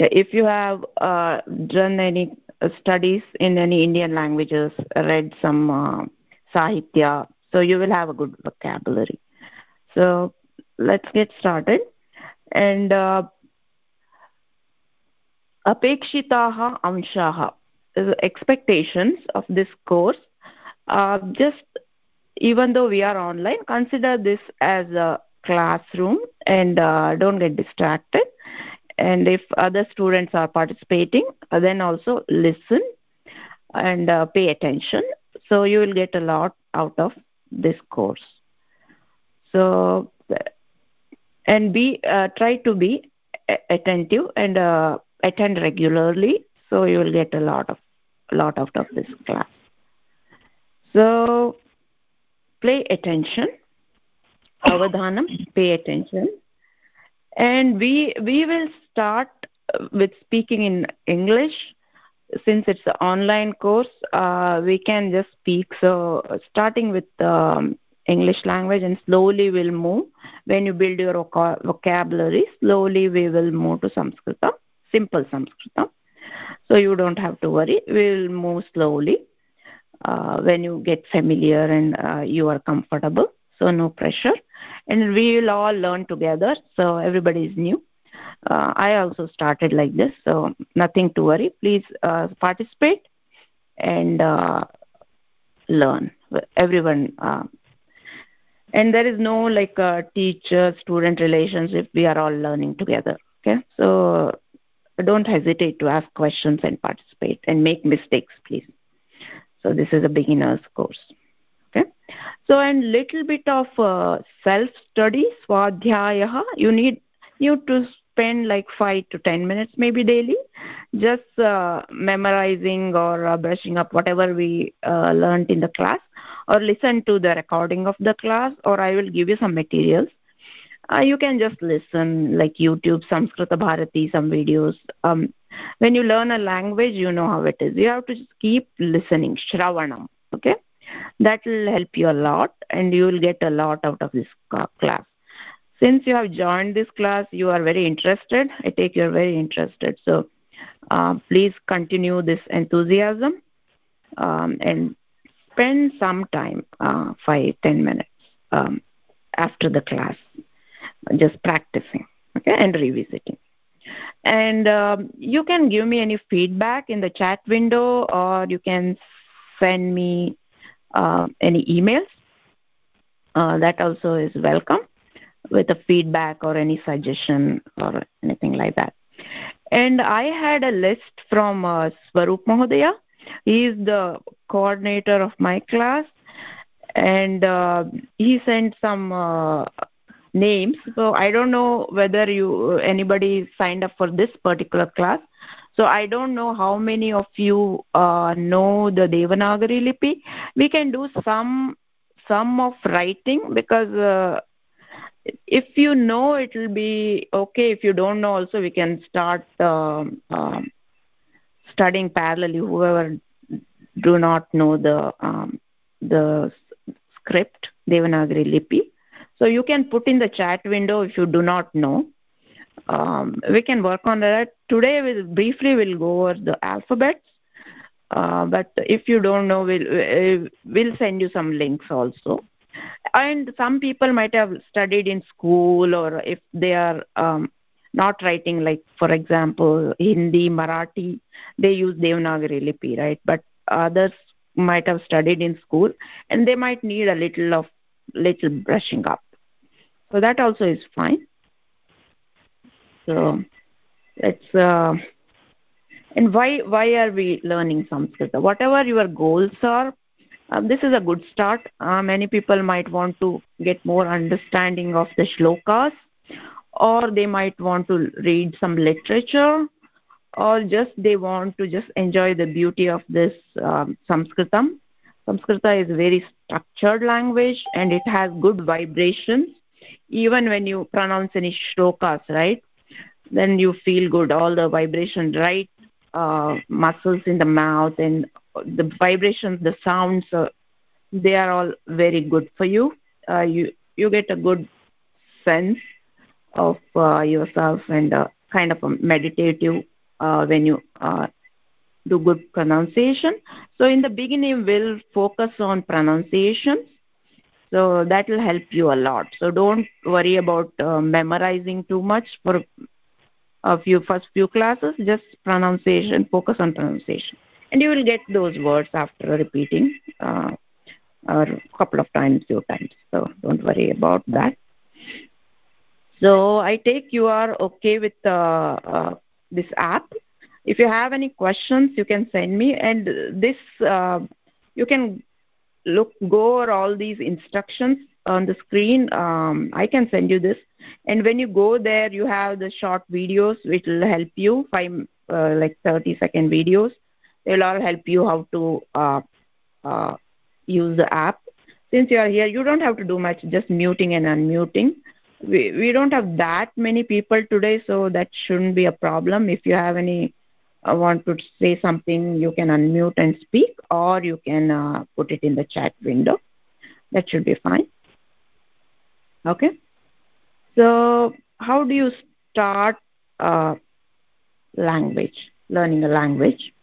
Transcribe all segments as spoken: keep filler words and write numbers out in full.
If you have uh, done any studies in any Indian languages, read some uh, Sahitya, so you will have a good vocabulary. So let's get started. And uh, apekshitaha amshaha, the expectations of this course. Uh, just even though we are online, consider this as a classroom and uh, don't get distracted. And if other students are participating, uh, then also listen and uh, pay attention. So you will get a lot out of this course. So, and be uh, try to be attentive and uh, attend regularly. So you will get a lot of a lot out of this class. So pay attention, avadhanam, pay attention, and we we will start with speaking in English. Since it's an online course, uh, we can just speak. So starting with um, English language, and slowly we'll move. When you build your voc- vocabulary, slowly we will move to Sanskritam, simple Sanskritam. So you don't have to worry. We'll move slowly uh, when you get familiar and uh, you are comfortable. So no pressure. And we will all learn together. So everybody is new. Uh, I also started like this, so nothing to worry. Please uh, participate and uh, learn. Everyone, uh, and there is no like uh, teacher-student relationship. We are all learning together. Okay, so don't hesitate to ask questions and participate and make mistakes, please. So this is a beginner's course. Okay, so and little bit of uh, self-study, swadhyaya. You need you to spend like five to ten minutes maybe daily, just uh, memorizing or uh, brushing up whatever we uh, learned in the class, or listen to the recording of the class, or I will give you some materials. Uh, you can just listen like YouTube, Samskrita Bharati, some videos. Um, when you learn a language, you know how it is. You have to just keep listening, Shravanam. Okay, that will help you a lot, and you will get a lot out of this class. Since you have joined this class, you are very interested. I take you're very interested. So uh, please continue this enthusiasm um, and spend some time, uh, five, ten minutes um, after the class, just practicing, okay, and revisiting. And um, you can give me any feedback in the chat window, or you can send me uh, any emails. Uh, that also is welcome, with a feedback or any suggestion or anything like that. And I had a list from uh, Swaroop Mahodaya. He is the coordinator of my class, and uh, he sent some uh, names. So I don't know whether you anybody signed up for this particular class. So I don't know how many of you uh, know the Devanagari Lipi. We can do some some of writing, because uh, if you know, it will be okay. If you don't know also, we can start um, um, studying parallelly, whoever do not know the um, the script, Devanagari Lipi. So you can put in the chat window if you do not know. Um, we can work on that. Today, we'll, briefly we'll go over the alphabets. Uh, but if you don't know, we'll, we'll send you some links also. And some people might have studied in school, or if they are um, not writing, like for example Hindi, Marathi, they use Devanagari Lipi, right? But others might have studied in school, and they might need a little of little brushing up. So that also is fine. So let's uh, and why why are we learning Sanskrit? Whatever your goals are, Um, this is a good start. Uh, many people might want to get more understanding of the shlokas, or they might want to read some literature, or just they want to just enjoy the beauty of this um, Sanskritam. Sanskrita is a very structured language, and it has good vibrations. Even when you pronounce any shlokas, right, then you feel good. All the vibrations, right, uh, muscles in the mouth, and the vibrations, the sounds, uh, they are all very good for you. Uh, you you get a good sense of uh, yourself, and uh, kind of a meditative uh, when you uh, do good pronunciation. So in the beginning, we'll focus on pronunciation. So that will help you a lot. So don't worry about uh, memorizing too much for a few first few classes. Just pronunciation, focus on pronunciation, and you will get those words after repeating uh, a couple of times, few times. So don't worry about that. So I take you are okay with uh, uh, this app. If you have any questions, you can send me. And this uh, you can look go over all these instructions on the screen. um, I can send you this, and when you go there you have the short videos which will help you, five uh, like thirty second videos. They'll all help you how to uh, uh, use the app. Since you are here, you don't have to do much, just muting and unmuting. We, we don't have that many people today, so that shouldn't be a problem. If you have any uh, want to say something, you can unmute and speak, or you can uh, put it in the chat window. That should be fine. Okay. So how do you start uh, language, learning a language?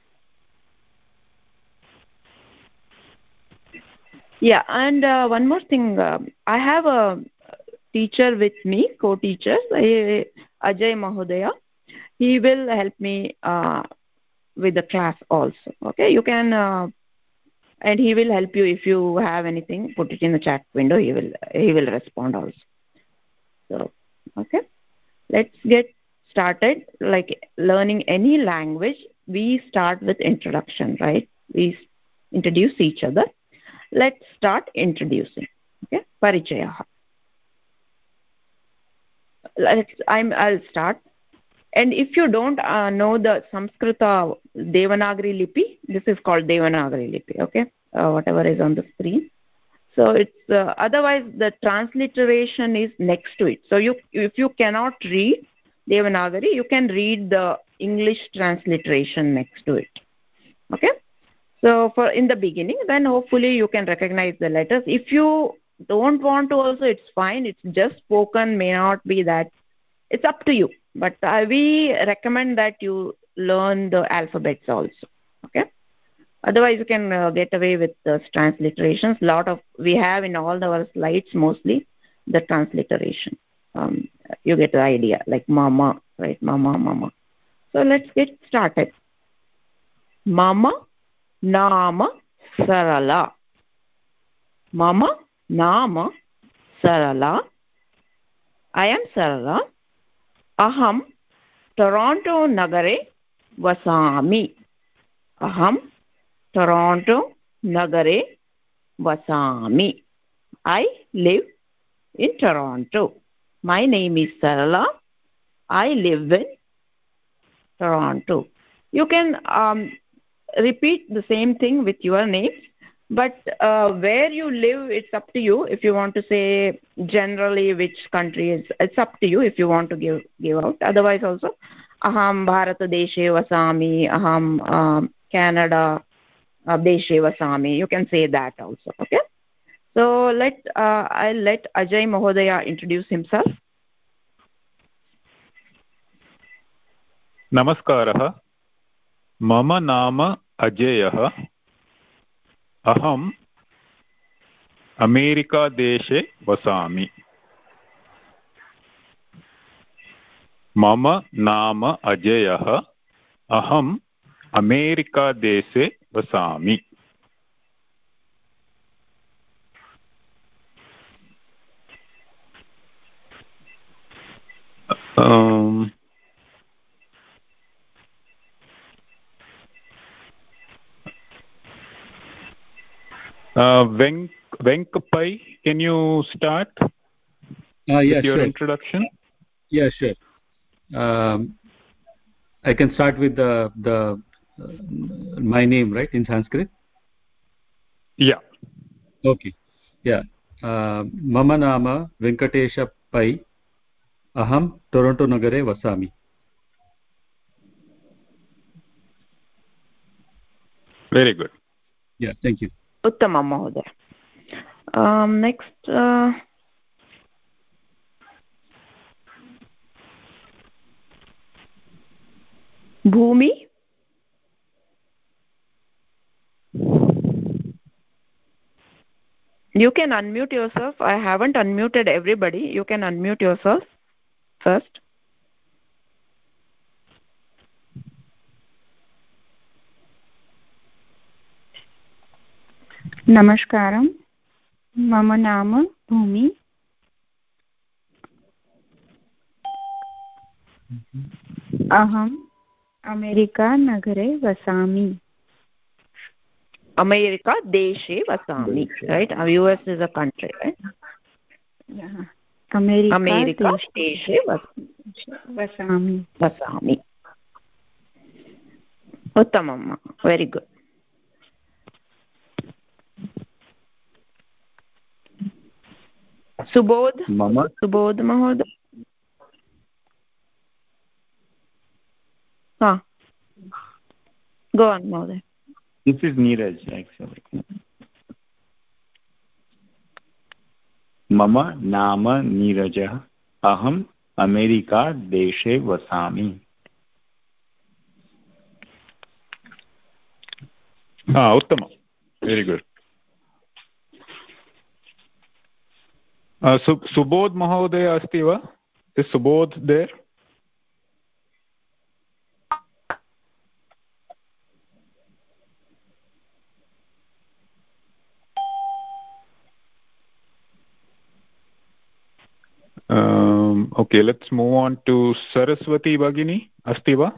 Yeah, and uh, one more thing. Uh, I have a teacher with me, co-teacher, Ajay Mahodaya. He will help me uh, with the class also. Okay, you can, uh, and he will help you if you have anything. Put it in the chat window. He will he will respond also. So, okay, let's get started. Like learning any language, we start with introduction, right? We introduce each other. Let's start introducing. Okay, Parichayaha. Let's, I'm, I'll start. And if you don't uh, know the Samskrita Devanagari Lipi, this is called Devanagari Lipi, okay? Uh, whatever is on the screen. So it's uh, otherwise the transliteration is next to it. So you, if you cannot read Devanagari, you can read the English transliteration next to it. Okay? So for in the beginning, then hopefully you can recognize the letters. If you don't want to also, it's fine. It's just spoken, may not be that. It's up to you. But uh, we recommend that you learn the alphabets also. Okay? Otherwise, you can uh, get away with the transliterations. A lot of, we have in all our slides mostly the transliteration. Um, you get the idea, like mama, right? Mama, mama. So let's get started. Mama, nama, sarala. Mama, nama, sarala. I am Sarala. Aham, Toronto Nagare, Vasami. Aham, Toronto Nagare, Vasami. I live in Toronto. My name is Sarala. I live in Toronto. You can um, repeat the same thing with your name, but uh, where you live, it's up to you. If you want to say generally which country is, it's up to you if you want to give give out. Otherwise also, aham Bharata deshe vasami, aham um, Canada uh, deshe vasami. You can say that also. Okay. So let uh, I'll let Ajay Mahodaya introduce himself. Namaskarah. Mama nama Ajayah. Aham America deshe vasami. Mama nama Ajayah. Aham America deshe vasami. Um, uh, Venk, Venkapai, can you start uh, yeah, with your sure. introduction? Yeah, sure. Um, I can start with the the uh, my name, right, in Sanskrit. Yeah. Okay. Yeah. Uh, Mama nama Venkatesha Pai. Aham Toronto Nagare Vasami. Very good. Yeah. Thank you. Uttama Mahodaya. Um, next. Uh, Bhumi. You can unmute yourself. I haven't unmuted everybody. You can unmute yourself first. Namaskaram. Mama nama Bhumi. Aham America nagare vasami. America deshe vasami. Right? U S is a country, right? Yeah. America, America deshe vasami. Vasami. Uttamam. Very good. Subodh. Mama. Subodh Mahoday. Huh. Go on, Mahoday. This is Neeraj, actually. Mama nama Neerajah. Aham America deshe vasami. Ah, uttama. Very good. Uh, Sub Subodh Mahodaya asti va? Is Subodh there? Um, okay, let's move on to Saraswati Bhagini. Asti va?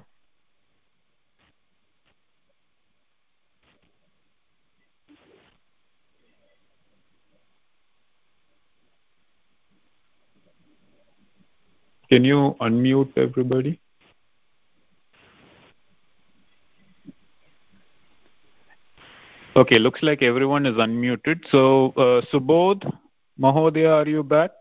Can you unmute everybody? Okay, looks like everyone is unmuted. So, uh, Subodh Mahodaya, are you back?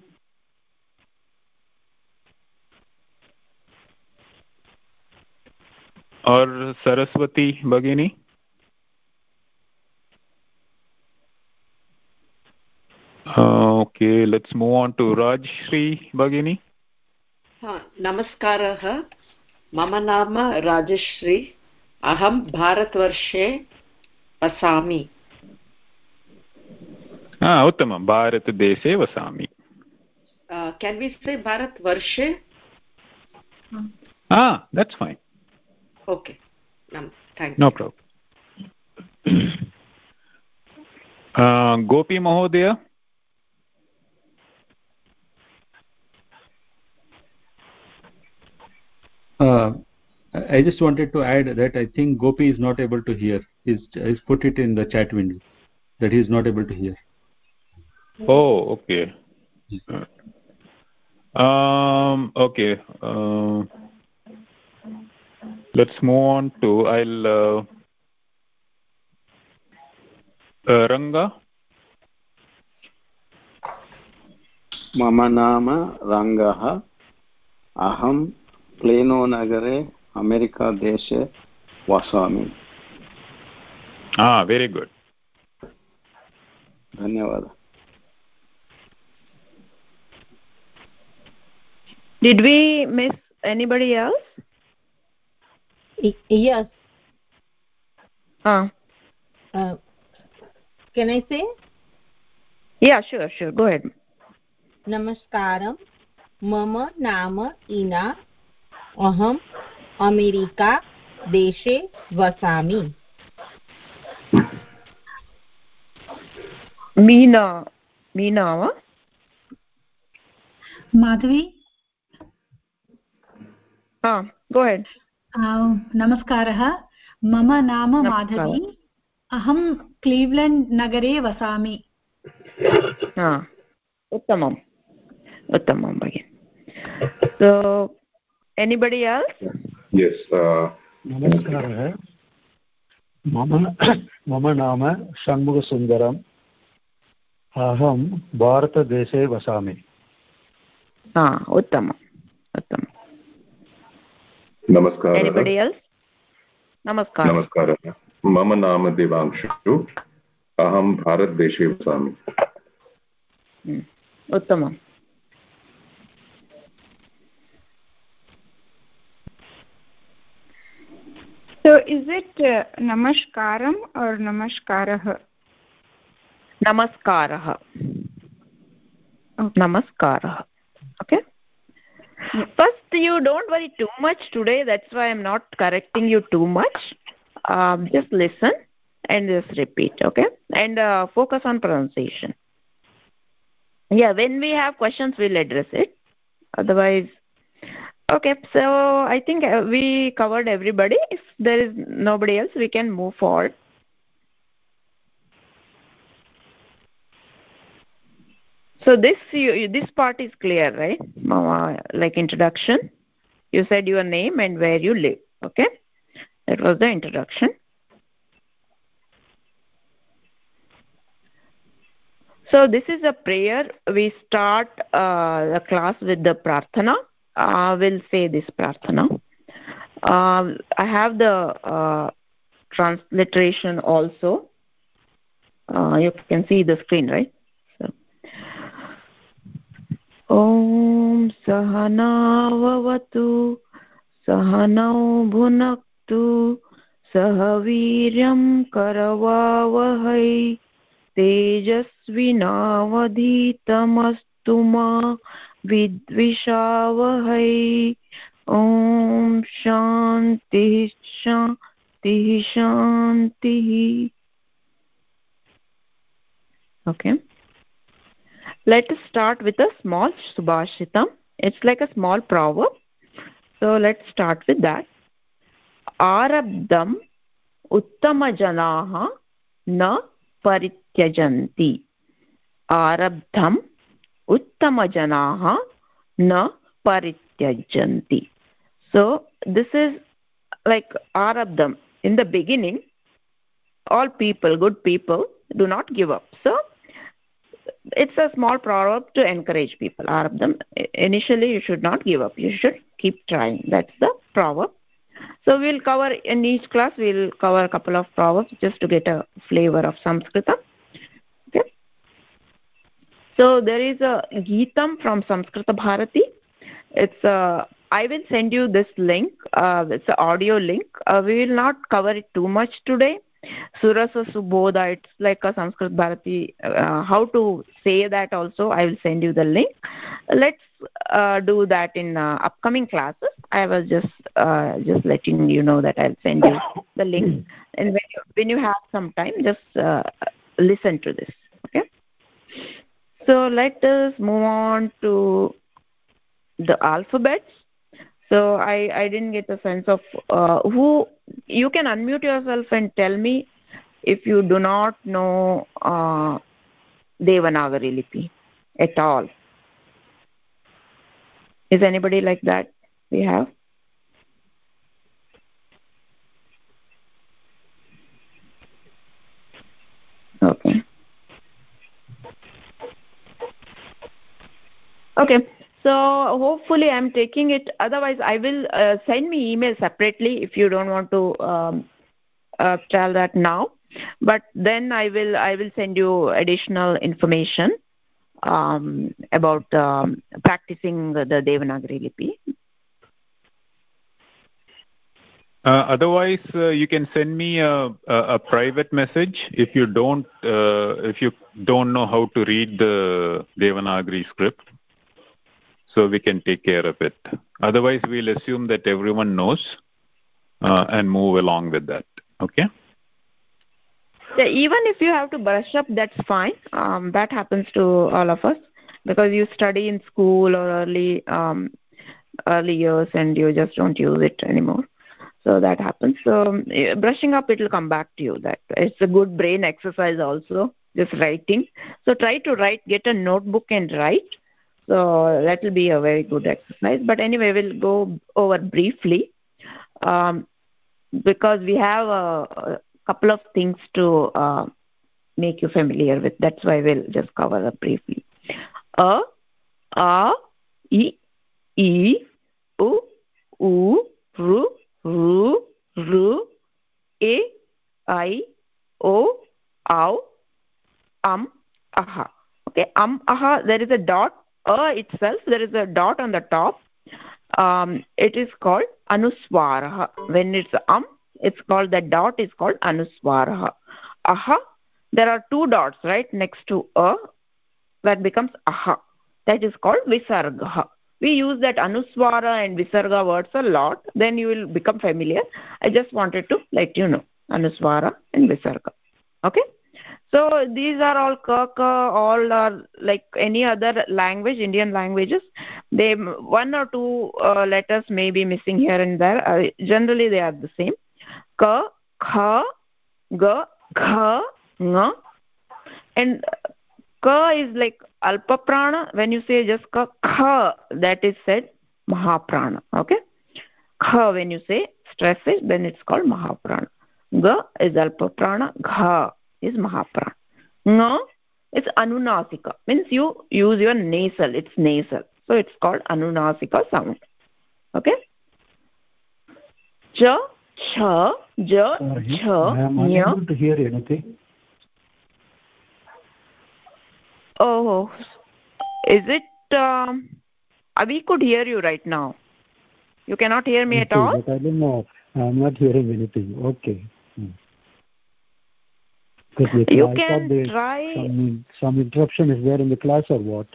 Or Saraswati Bhagini? Uh, okay, let's move on to Rajshri Bhagini. Ha, Namaskaraha. Mama nama Rajashri. Aham Bharatvarshe Vasami. Ah, uttamam. Bharat deshe vasami. Uh, can we say Bharatvarshe? Ah, that's fine. Okay. Um, thank No you. problem. uh, Gopi Mahodaya. Uh, I just wanted to add that I think Gopi is not able to hear. He's, he's put it in the chat window that he is not able to hear. Oh, okay. Um, okay. Uh, let's move on to I'll uh, uh, Ranga. मम नाम रङ्गः अहं plano नगरे America देशे वसामि. Ah, very good. धन्यवादः. Did we miss anybody else? Yes. Uh, uh, can I say? Yeah, sure, sure. Go ahead. Namaskaram. Mama nama Ina. Aham America deshe vasami. Meena. Meena, huh? Madhavi. Ah, go ahead. Uh, Namaskarah. Mama nama Madhavi. Aham Cleveland nagare vasami. Ah, uttamam. Uttamam again. So, anybody else? Yes. Uh, Namaskar. Mama, mama nama Shanmugha Sundaram. Aham Bharata deshe vasami. Ah, uttamam. Uttamam. Namaskar. Anybody else? Namaskar. Namaskar. Mama nama Devanshu. Aham Bharat deshe vasami. Hmm. Uttamam. So is it uh, namaskaram or namaskarah? Namaskarah. Okay. Namaskarah. Okay. Yeah. First, you don't worry too much today. That's why I'm not correcting you too much. Um, just listen and just repeat. Okay. And uh, focus on pronunciation. Yeah. When we have questions, we'll address it. Otherwise, okay. So I think we covered everybody. If there is nobody else, we can move forward. So this you, this part is clear, right? Uh, like introduction. You said your name and where you live. Okay, that was the introduction. So this is a prayer. We start uh, the class with the prarthana. Uh, we'll say this prarthana. Uh, I have the uh, transliteration also. Uh, you can see the screen, right? So. Om Sahana Vavatu Sahanau Bhunaktu Sahaviryam Karavavahai Tejasvinavadhitamastu ma Vidvishavahai. Om Shanti Shanti Shanti. Okay. Let us start with a small subhashitam. It's like a small proverb. So let's start with that. Arabdam uttamajanaha na parityajanti. Arabdam uttamajanaha na parityajanti. So this is like Arabdam. In the beginning, all people, good people, do not give up. So it's a small proverb to encourage people. Arabdam, initially you should not give up. You should keep trying. That's the proverb. So we'll cover in each class, we'll cover a couple of proverbs just to get a flavor of Sanskritam. Okay. So there is a Geetam from Samskrita Bharati. It's a, I will send you this link. Uh, it's an audio link. Uh, we will not cover it too much today. Surasa Subodha, it's like a Sanskrit Bharati. Uh, how to say that also, I will send you the link. Let's uh, do that in uh, upcoming classes. I was just uh, just letting you know that I'll send you the link. And when you, when you have some time, just uh, listen to this. Okay. So let us move on to the alphabets. So I, I didn't get a sense of uh, who. You can unmute yourself and tell me if you do not know uh, Devanagari Lipi at all. Is anybody like that we have? Okay. Okay. So hopefully I'm taking it. Otherwise, I will uh, send me email separately if you don't want to um, uh, tell that now. But then I will I will send you additional information um, about um, practicing the Devanagari Lipi. Uh, otherwise, uh, you can send me a, a, a private message if you don't uh, if you don't know how to read the Devanagari script. So we can take care of it. Otherwise, we'll assume that everyone knows uh, and move along with that. Okay? Yeah, even if you have to brush up, that's fine. Um, that happens to all of us because you study in school or early um, early years and you just don't use it anymore. So that happens. So um, brushing up, it will come back to you. That it's a good brain exercise also, just writing. So try to write, get a notebook and write. So that will be a very good exercise. But anyway, we'll go over briefly um, because we have a, a couple of things to uh, make you familiar with. That's why we'll just cover it briefly. A, A, I, I, U, U, Ru, Ru, Ru, E, I, O, Au, Am, Aha. Okay, Am, Aha, there is a dot. A itself, there is a dot on the top. Um, it is called Anuswara. When it's Am, it's called, that dot is called anuswara. Aha, there are two dots right next to a, that becomes aha, that is called visarga. We use that anuswara and visarga words a lot, then you will become familiar. I just wanted to let you know anuswara and visarga. Okay, so these are all ka, ka, all are like any other language, Indian languages. They, one or two uh, letters may be missing here and there. Uh, generally they are the same. Ka, kha, ga, kha, nga. And ka is like alpa prana. When you say just ka, kha, that is said mahaprana. Okay, kha, when you say stress it, then it's called mahaprana. Ga is alpa prana, gha is mahaprana. Nga, it's anunasika, means you use your nasal, it's nasal, so it's called anunasika sound. Okay, cha, cha, ja, cha, I am nya. unable to hear anything. Oh, is it um, we could hear you right now. You cannot hear me okay, at all? But I don't know, I'm not hearing anything. Okay. Hmm. You I can there, try. Some, some interruption is there in the class or what?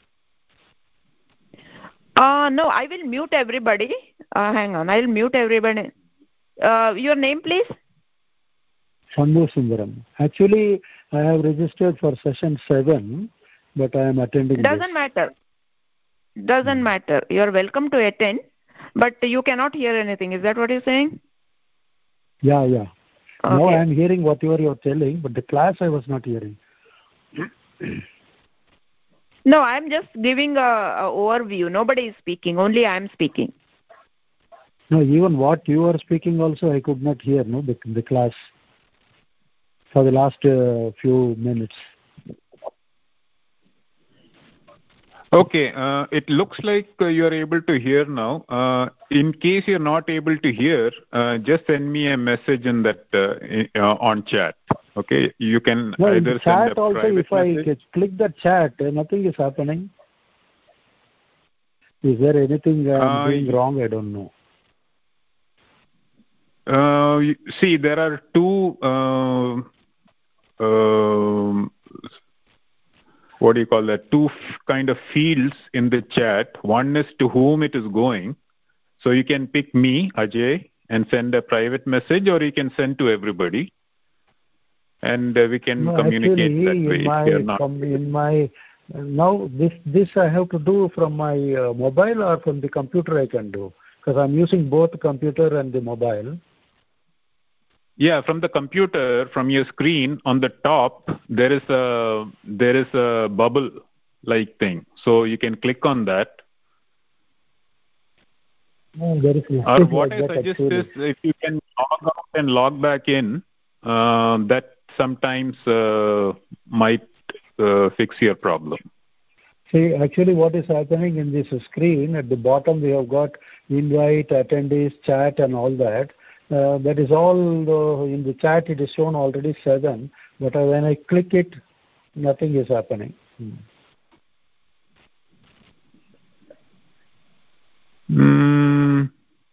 Uh, no, I will mute everybody. Uh, hang on, I will mute everybody. Uh, your name, please? Shambhu Sundaram. Actually, I have registered for session seven, but I am attending. Doesn't this. matter. Doesn't hmm. matter. You are welcome to attend, but you cannot hear anything. Is that what you're saying? Yeah, yeah. Okay. Now I am hearing whatever you are telling, but the class I was not hearing. No, I am just giving a, a overview. Nobody is speaking. Only I am speaking. No, even what you are speaking also I could not hear. No, the, the class for the last uh, few minutes. Okay, uh, it looks like uh, you are able to hear now. Uh, in case you're not able to hear, uh, just send me a message in that uh, in, uh, on chat. Okay, you can no, either chat send a also, private if I message. click the chat, uh, nothing is happening. Is there anything I'm uh, doing wrong? I don't know. Uh, see, there are two. Uh, uh, what do you call that? Two f- kind of fields in the chat. One is to whom it is going. So you can pick me, Ajay, and send a private message, or you can send to everybody, and uh, we can no, communicate actually, that way. In my, if not... from, in my uh, now this this I have to do from my uh, mobile or from the computer I can do, because I'm using both the computer and the mobile. Yeah, from the computer, from your screen on the top, there is a there is a bubble like thing. So you can click on that. No, there is or what like I suggest actually. is if you can log out and log back in, uh, that sometimes uh, might uh, fix your problem. See, actually what is happening in this screen, at the bottom we have got invite, attendees, chat and all that. Uh, that is all uh, in the chat it is shown already seven, but uh, when I click it, nothing is happening. Hmm. Mm.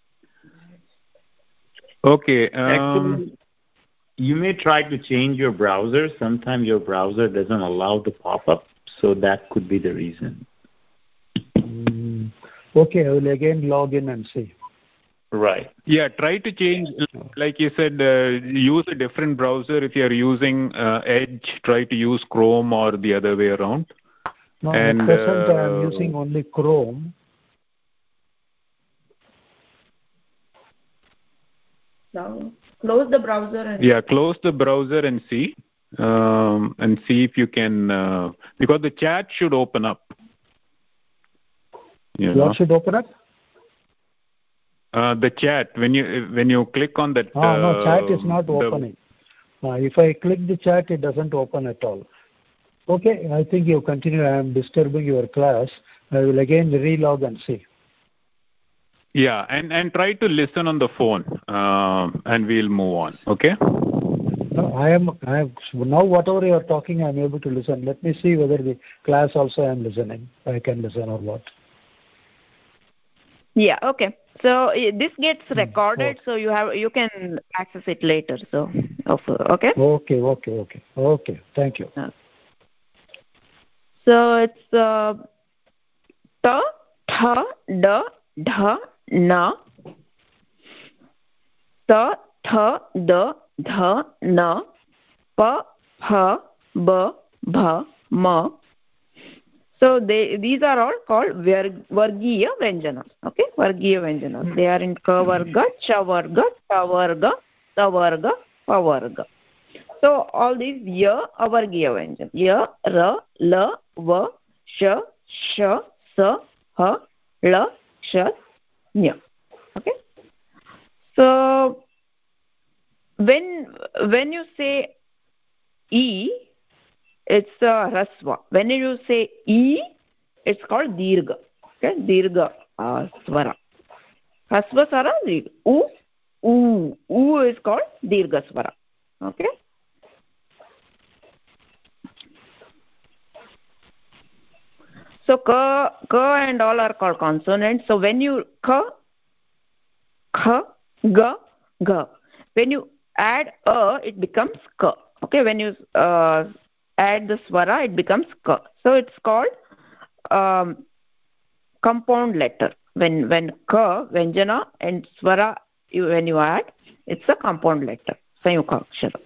Okay. Um, Actually, you may try to change your browser. Sometimes your browser doesn't allow the pop-up, so that could be the reason. Mm. Okay, I will again log in and see. Right. Yeah, try to change, like you said, uh, use a different browser. If you are using uh, Edge, try to use Chrome or the other way around. No, and, at present uh, I am using only Chrome. Now, close the browser. And yeah, close the browser and see. Um, and see if you can, uh, because the chat should open up. You what know? should open up? Uh, the chat, when you when you click on that. Oh, uh, no, chat is not the, opening. Uh, if I click the chat, it doesn't open at all. Okay, I think you continue. I am disturbing your class. I will again relog and see. Yeah, and, and try to listen on the phone, uh, and we'll move on. Okay. No, I am. I have now. Whatever you are talking, I am able to listen. Let me see whether the class also I am listening. I can listen or what. Yeah, okay. So this gets recorded, okay. So you have you can access it later. So, okay. Okay, okay, okay, okay. Thank you. Okay. So it's uh, ta, tha, da, dha, na. Ta, tha, da, dha, na. Pa, ha, ba, bha, ma. So they these are all called vargiya vyanjana. Okay, vargiya vyanjana. Mm-hmm. They are in ka varga, cha varga, ta varga, ta varga, pa varga. So all these ya avargiya vyanjana. Ya, ra, la, va, sha, sha, sa, ha, la, sha, nya. Okay. So when when you say e, it's a rasva. When you say e, it's called dirgha. Okay, dirgha uh, swara. Hasva swara, dirgha. U, u, u is called dirgha swara. Okay. So ka, ka and all are called consonants. So when you ka, kha, ga, ga. When you add a, it becomes ka. Okay. When you uh, add the swara, it becomes ka. So it's called um, compound letter. When when ka, vyanjana and swara, you, when you add, it's a compound letter. Sanyuka akshara.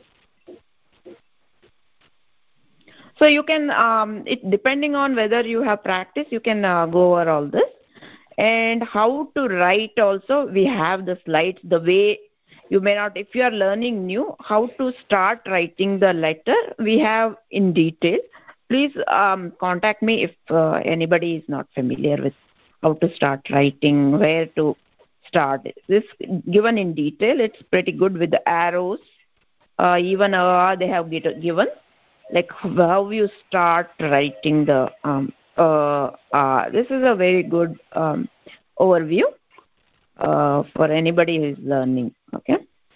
So you can, um, it depending on whether you have practice, you can uh, go over all this. And how to write also, we have the slides, the way you may not, if you are learning new, how to start writing the letter, we have in detail. Please um, contact me if uh, anybody is not familiar with how to start writing, where to start. This given in detail, it's pretty good with the arrows. Uh, even uh, they have given, like how you start writing the, um, uh, uh, this is a very good um, overview uh, for anybody who is learning. Okay.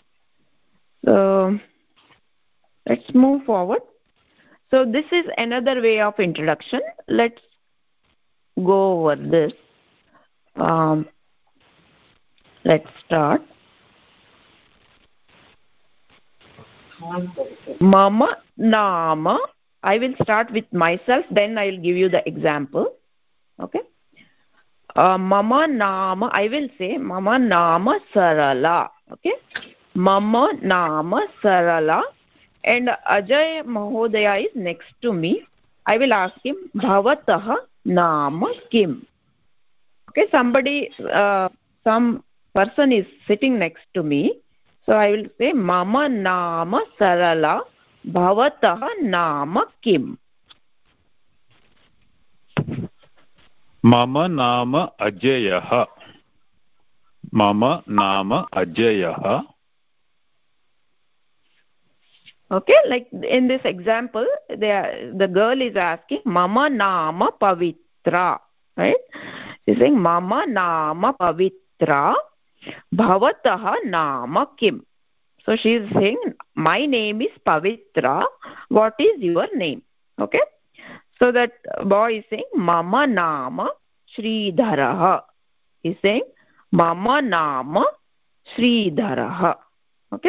So let's move forward. So this is another way of introduction. Let's go over this. Um, let's start. Mama nama. I will start with myself, then I will give you the example. Okay. Uh, mama nama. I will say mama nama sarala. Okay. Mama nama sarala. And Ajay Mahodaya is next to me. I will ask him, Bhavatah nama kim? Okay, somebody, uh, some person is sitting next to me. So I will say, Mama nama sarala, Bhavatah nama kim? Mama nama Ajayah. Mama nama Ajayah. Okay, like in this example, they are, the girl is asking, Mama nama Pavitra, right? She's saying, Mama nama Pavitra, Bhavatah nama kim? So she is saying, my name is Pavitra, what is your name? Okay, so that boy is saying, Mama nama Sridharaha. He's saying, Mama nama Sridharaha. Okay.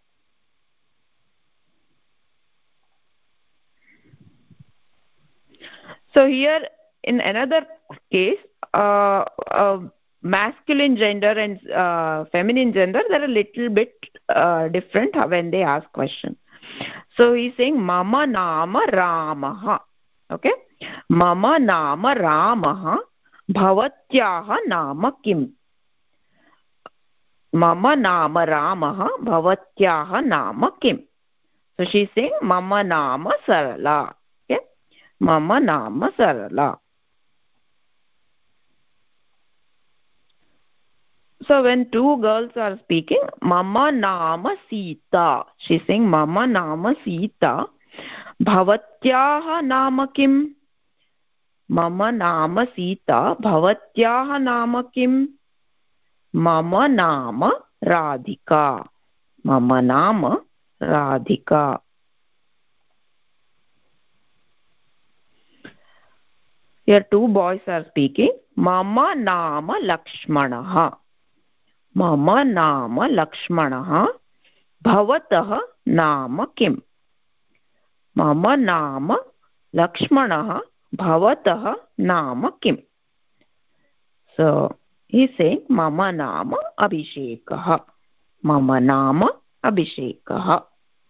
So here in another case, uh, uh, masculine gender and uh, feminine gender, they're a little bit uh, different when they ask questions. So he's saying Mama nama Ramaha. Okay. Mama nama Ramaha. Bhavatyaha nama kim? Mama nama Ramaha. Bhavatyaha nama kim? So she's saying Mama nama Sarala. Mama nama sarala. So when two girls are speaking, Mama nama Sita. She's saying Mama nama Sita. Bhavatyaha nama kim? Mama nama Sita. Bhavatyaha nama kim? Mama nama Radhika. Mama nama Radhika. Here two boys are speaking. Mama nama Lakshmanah. Mama nama Lakshmanah. Bhavatah nama kim? Mama nama Lakshmanah. Bhavatah nama kim? So he is saying Mama nama Abhishekah. Mama nama Abhishekah.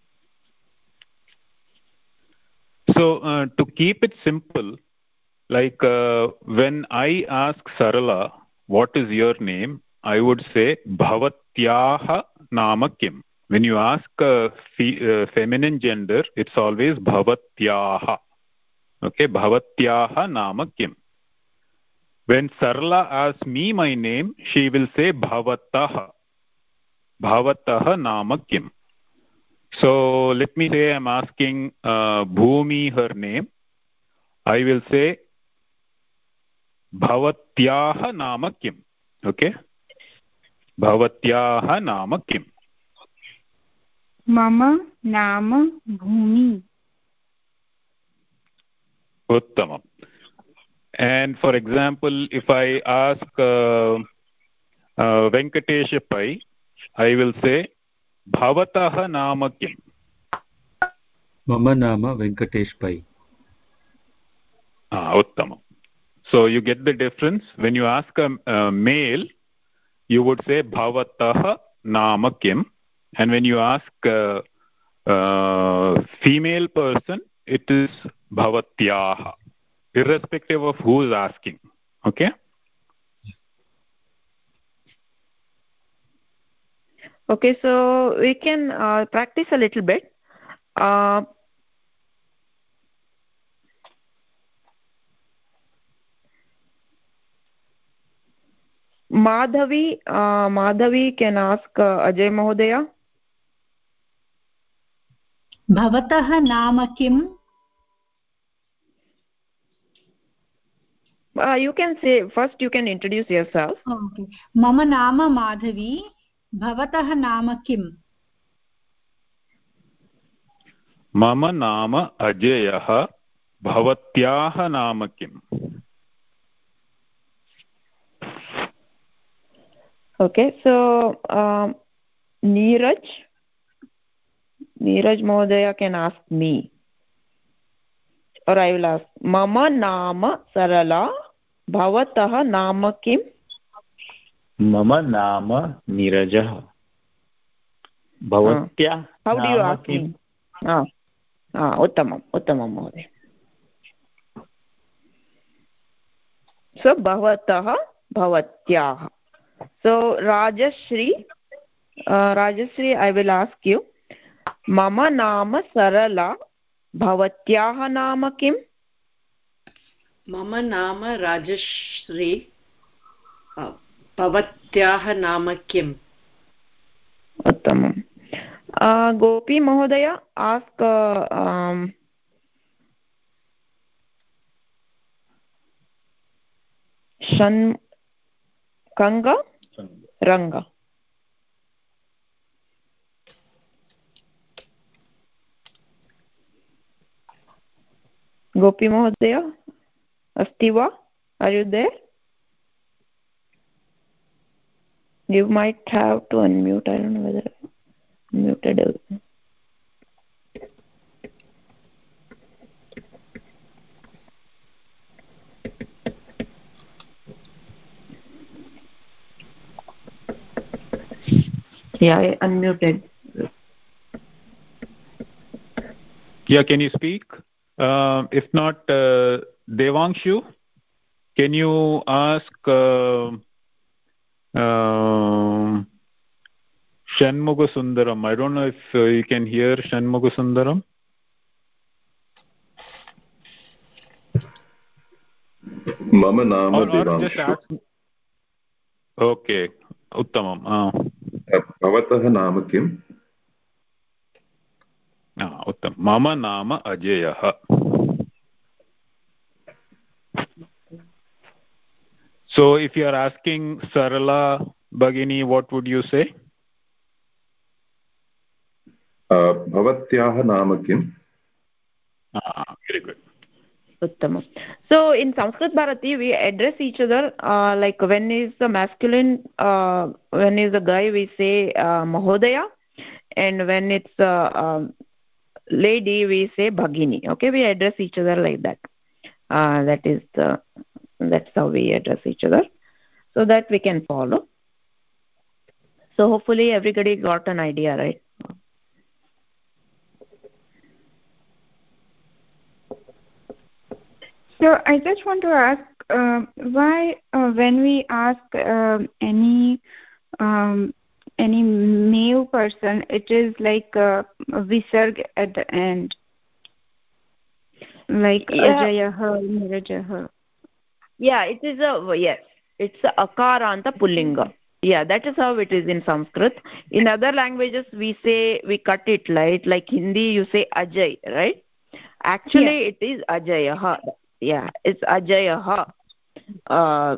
So uh, to keep it simple, like uh, when I ask Sarala, what is your name? I would say Bhavatyaha nama kim. When you ask uh, fe uh, feminine gender, it's always Bhavatyaha. Okay, Bhavatyaha nama kim. When Sarala asks me my name, she will say Bhavataha. Bhavataha nama kim. So let me say I'm asking uh, Bhumi her name. I will say Bhavatyaha nama kim. Okay? Bhavatyaha nama kim. Mama nama Bhumi. Uttamam. And for example, if I ask uh, uh, Venkatesh Pai, I will say Bhavataha nama kim. Mama nama Venkatesh Pai. Ah, uttamam. So you get the difference. When you ask a, a male, you would say Bhavataha nama kim. And when you ask a, a female person, it is Bhavatyaha, irrespective of who is asking. Okay? Okay, so we can uh, practice a little bit. Uh, Madhavi, uh, Madhavi can ask uh, Ajay Mahodaya. Bhavatah nama kim? Uh, you can say, first you can introduce yourself. Oh, okay. Mama nama Madhavi. Bhavatah nama kim? Mama nama Ajayah. Bhavatyaha nama kim? Okay, so um, Neeraj, Neeraj Mahodaya can ask me. Or I will ask, Mama nama Sarala, Bhavatah nama kim? Mama nama Neerajah. Bhavatya How do you nama ask kim? me? Ah, ah, uttamam, uttamam Mahodaya. So, Bhavatah, Bhavatyah. So, Rajashri, uh, Rajashri, I will ask you, Mama nama Sarala, Bhavatyaha nama kim? Mama nama Rajashri. Uh, Bhavatyaha nama kim? Uttamam. Uh, Gopi Mahodaya, ask uh, um, Shan Kanga Ranga. Gopi Mahodaya, asti va? Are you there? You might have to unmute. I don't know whether muted. Yeah, I unmuted. Yeah, can you speak? Uh, if not, uh, Devanshu, can you ask uh, uh, Shanmuga Sundaram? I don't know if uh, you can hear Shanmuga Sundaram. Mama nama or, or just Devanshu. ask. Okay, Uttamam. Uh. Bhavatah nama kim? Ah, uttam. Mama nama Ajayah. So if you are asking Sarala Bhagini, what would you say? Uh, Bhavatyaha nama kim? Ah, very good. Uttamam. So in Sanskrit Bharati, we address each other uh, like when is the masculine, uh, when is the guy, we say uh, Mahodaya, and when it's a uh, um, lady, we say Bhagini. Okay, we address each other like that. Uh, that is the, that's how we address each other, so that we can follow. So hopefully everybody got an idea, right? So I just want to ask uh, why uh, when we ask uh, any um, any male person, it is like a, a visarg at the end, like yeah. Ajayaha, Nirajaha. Yeah, it is a, yes, it's a akaranta pullinga. Yeah, that is how it is in Sanskrit. In other languages, we say, we cut it right, like Hindi, you say Ajay, right? Actually, yeah. It is Ajayaha. Yeah, it's Ajayaha. Uh,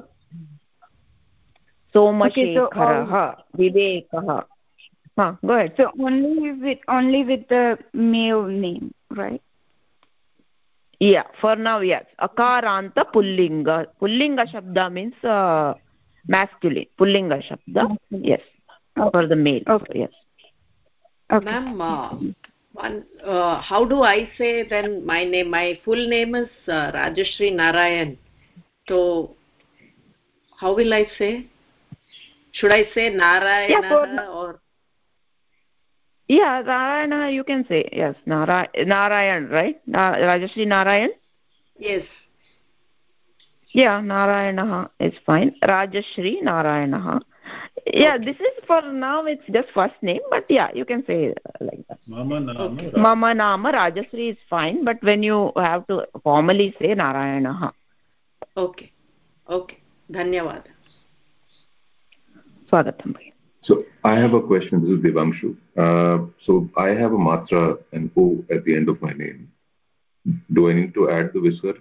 Somashekaraha, okay, so Vivekaha. Huh, go ahead. So only with only with the male name, right? Yeah, for now, yes. Akaranta pullinga. Pullinga shabda means uh, masculine. Pullinga shabda, okay. Yes. Okay. For the male, okay. Yes. Okay. Ma'am, uh, one, uh, how do I say then my name? My full name is uh, Rajashri Narayan. So, how will I say? Should I say Narayana yeah, for, or? Yeah, Narayana you can say. Yes, Nara, Narayan, right? Na, Rajashri Narayan? Yes. Yeah, Narayana is fine. Rajashri Narayana. Yeah, okay. This is for now, it's just first name, but yeah, you can say like that. Mama Nama, okay. Mama Nama, Rajashri is fine, but when you have to formally say Narayana. Okay. Okay. Dhanyawad. Swagatam. So I have a question. This is Devanshu. Uh, so I have a matra and O at the end of my name. Do I need to add the visarg?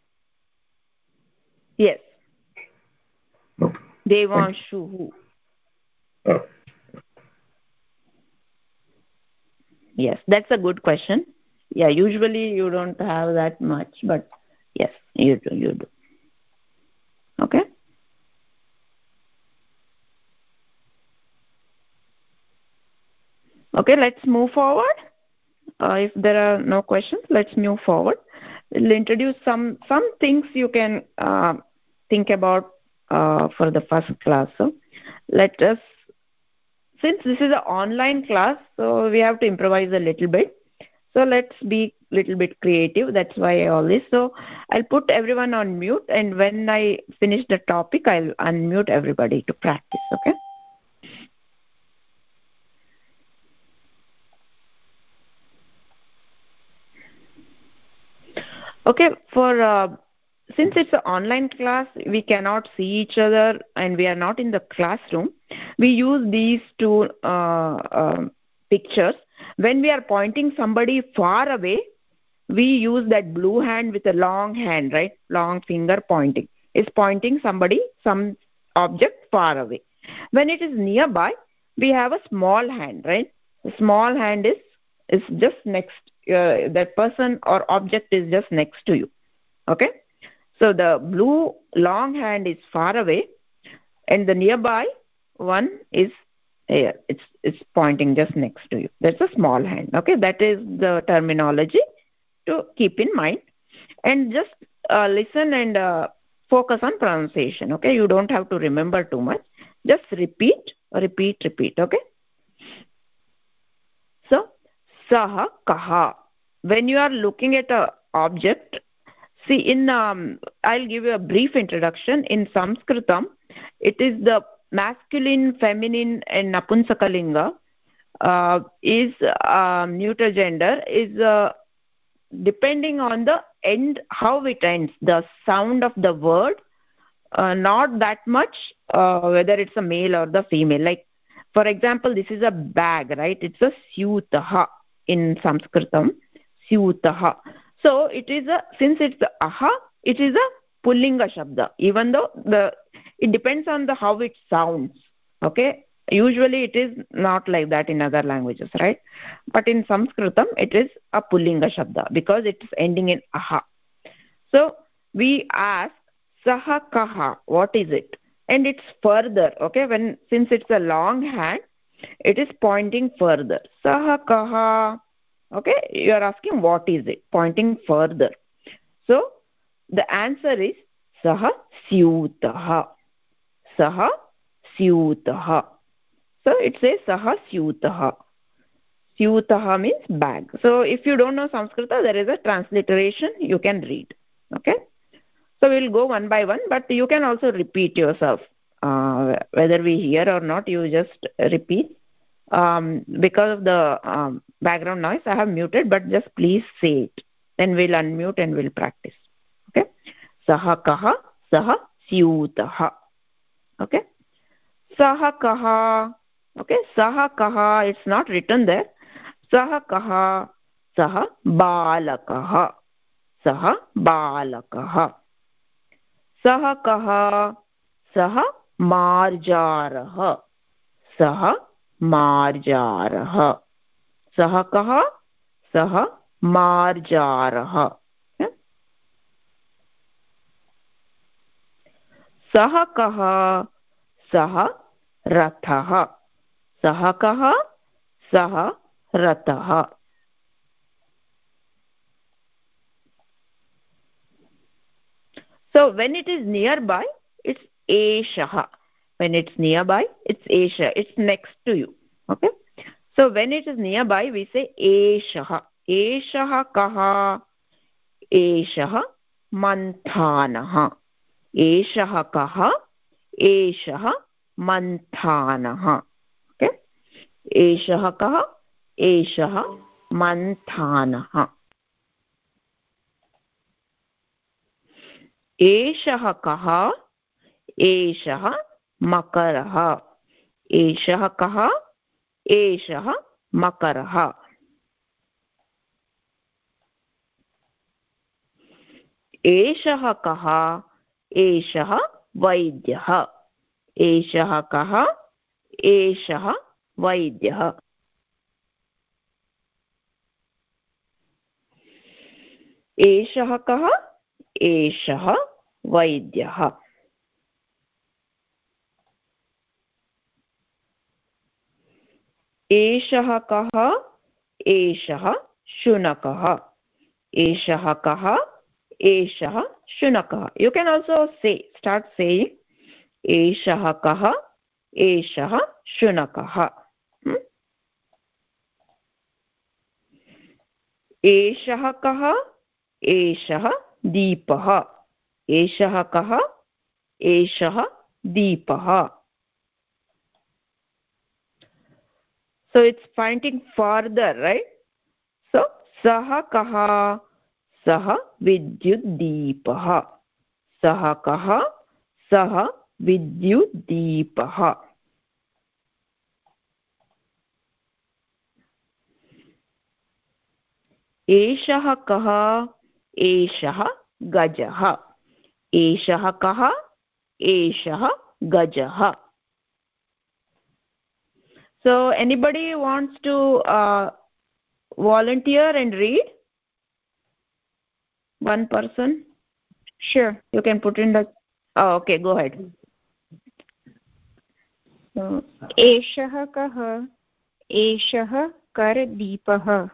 Yes. Okay. Devanshu. Oh. Yes, that's a good question. Yeah, usually you don't have that much, but yes, you do. You do. Okay. Okay, let's move forward. Uh, if there are no questions, let's move forward. We'll introduce some some things you can uh, think about uh, for the first class. So let us, since this is an online class, so we have to improvise a little bit. So let's be a little bit creative. That's why I always. So I'll put everyone on mute, and when I finish the topic, I'll unmute everybody to practice. Okay. Okay, for uh, since it's an online class, we cannot see each other and we are not in the classroom. We use these two uh, uh, pictures. When we are pointing somebody far away, we use that blue hand with a long hand, right? Long finger pointing. It's pointing somebody, some object far away. When it is nearby, we have a small hand, right? The small hand is is just next. Uh, that person or object is just next to you. Okay, so the blue long hand is far away, and the nearby one is here. It's it's pointing just next to you. That's a small hand. Okay, that is the terminology to keep in mind, and just uh, listen and uh, focus on pronunciation. Okay, you don't have to remember too much. Just repeat, repeat, repeat. Okay. So, saha kaha. When you are looking at a object, see in um, I'll give you a brief introduction. In Sanskritam, it is the masculine, feminine, and napunsakalinga uh, is uh, neuter gender is uh, depending on the end, how it ends, the sound of the word, uh, not that much uh, whether it's a male or the female. Like for example, this is a bag, right? It's a syutaha in Sanskritam. Syutaha. So it is a, since it's the aha, it is a pullinga shabda, even though the it depends on the how it sounds. Okay, usually it is not like that in other languages, right? But in Sanskritam it is a pullinga shabda because it is ending in aha. So we ask saha kaha, what is it? And it's further, okay? When since it's a long hand, it is pointing further. Saha kaha, okay? You are asking what is it? Pointing further. So the answer is saha syutaha. Saha syutaha. So it says saha syutaha. Syutaha means bag. So if you don't know Sanskrita, there is a transliteration you can read. Okay? So we'll go one by one, but you can also repeat yourself. Uh, whether we hear or not, you just repeat. Um, because of the um, background noise, I have muted, but just please say it. Then we'll unmute and we'll practice. Okay? Saha kaha, saha syutaha. Okay? Saha kaha. Okay? Saha kaha, it's not written there. Saha kaha, saha balakaha. Saha balakaha. Saha kaha, saha marjaraha. Saha marjaraha. Saha kaha, saha marjaraha. Saha kaha, saha rathaha. Saha kaha, saha rathaha. So when it is nearby, it's eshaha. When it's nearby, it's esha. It's next to you. Okay. So when it is nearby, we say eshaha. Eshaha kaha. Eshaha manthanaha. Eshaha kaha. Eshaha manthanaha. Okay. Eshaha kaha. Eshaha manthanaha. एषः कः एषः मकरः एषः कः एषः मकरः एषः कः एषः वैद्यः एषः कः एषः वैद्यः एषः कः एषः वैद्यः एषः कः एषः शुनकः एषः कः एषः शुनकः you can also say start saying एषः कः एषः शुनकः एषः कः एषः दीपः एषः कः एषः दीपः so it's pointing further right so सः कः सः विद्युद्दीपः सः कः सः विद्युद्दीपः एषः कः एषः गजः एषः कः एषः गजः so anybody wants to uh, volunteer and read one person sure you can put in the oh, okay go ahead एषः कः एषः करदीपः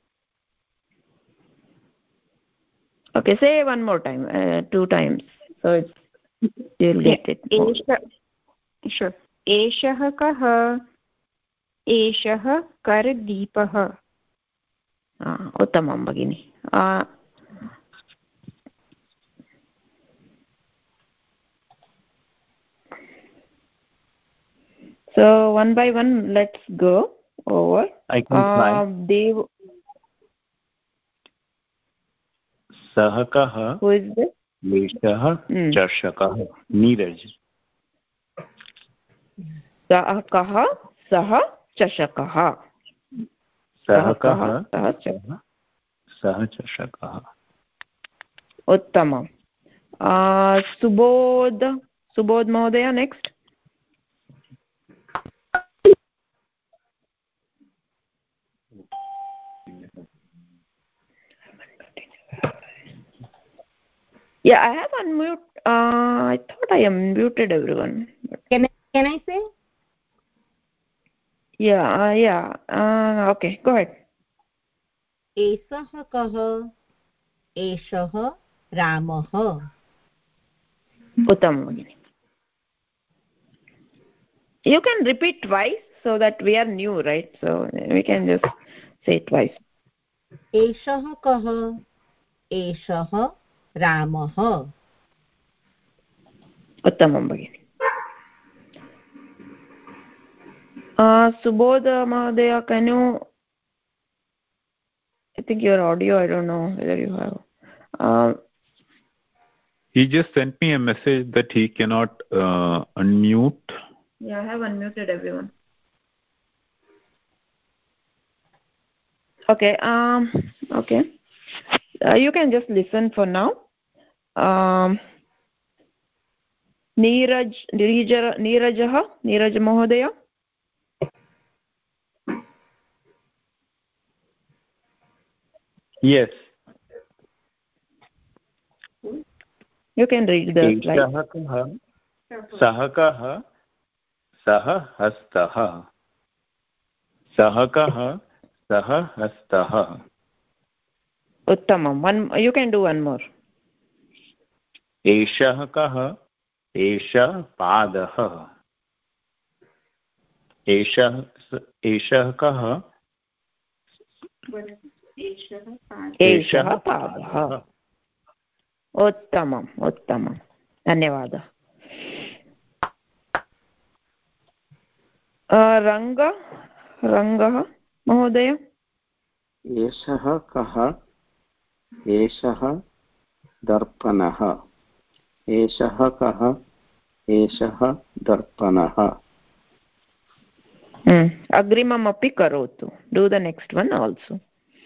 okay say one more time uh, two times so it's you'll get it एषः sure एषः कः एषः करदीपः उत्तमं भगिनि so one by one let's go over I can try uh, Dev सः कः who is this एषः चषकः नीरज सः कः सः चषकः सः कः सः चषकः उत्तमं सुबोध सुबोध महोदय next Yeah, I have unmute. Uh, I thought I unmuted everyone. Can I, can I say? Yeah, uh, yeah. Uh, okay, go ahead. एषः कः एषः रामः उत्तमं भगिनि. You can repeat twice so that we are new, right? So we can just say it twice. एषः कः एषः रामः. उत्तमं भगिनि. Uh, Subodha Mahadaya, can you, I think your audio, I don't know whether you have. Uh, he just sent me a message that he cannot uh, unmute. Yeah, I have unmuted everyone. Okay, um, okay. Uh, you can just listen for now. Um, Neeraj, Neeraj, Neerajah, Neeraj Mahodaya. Yes. You can read the slide. सः कः सः हस्तः सः कः सः हस्तः. उत्तमं. One, you can do one more. एषः कः एषः पादः एषः एषः कः एषः पादः. उत्तमम् उत्तमं. धन्यवादः. रङ्ग रङ्गः महोदय. एषः कः एषः दर्पणः एषः कः एषः दर्पणः. अग्रिममपि करोतु. Do the next one also.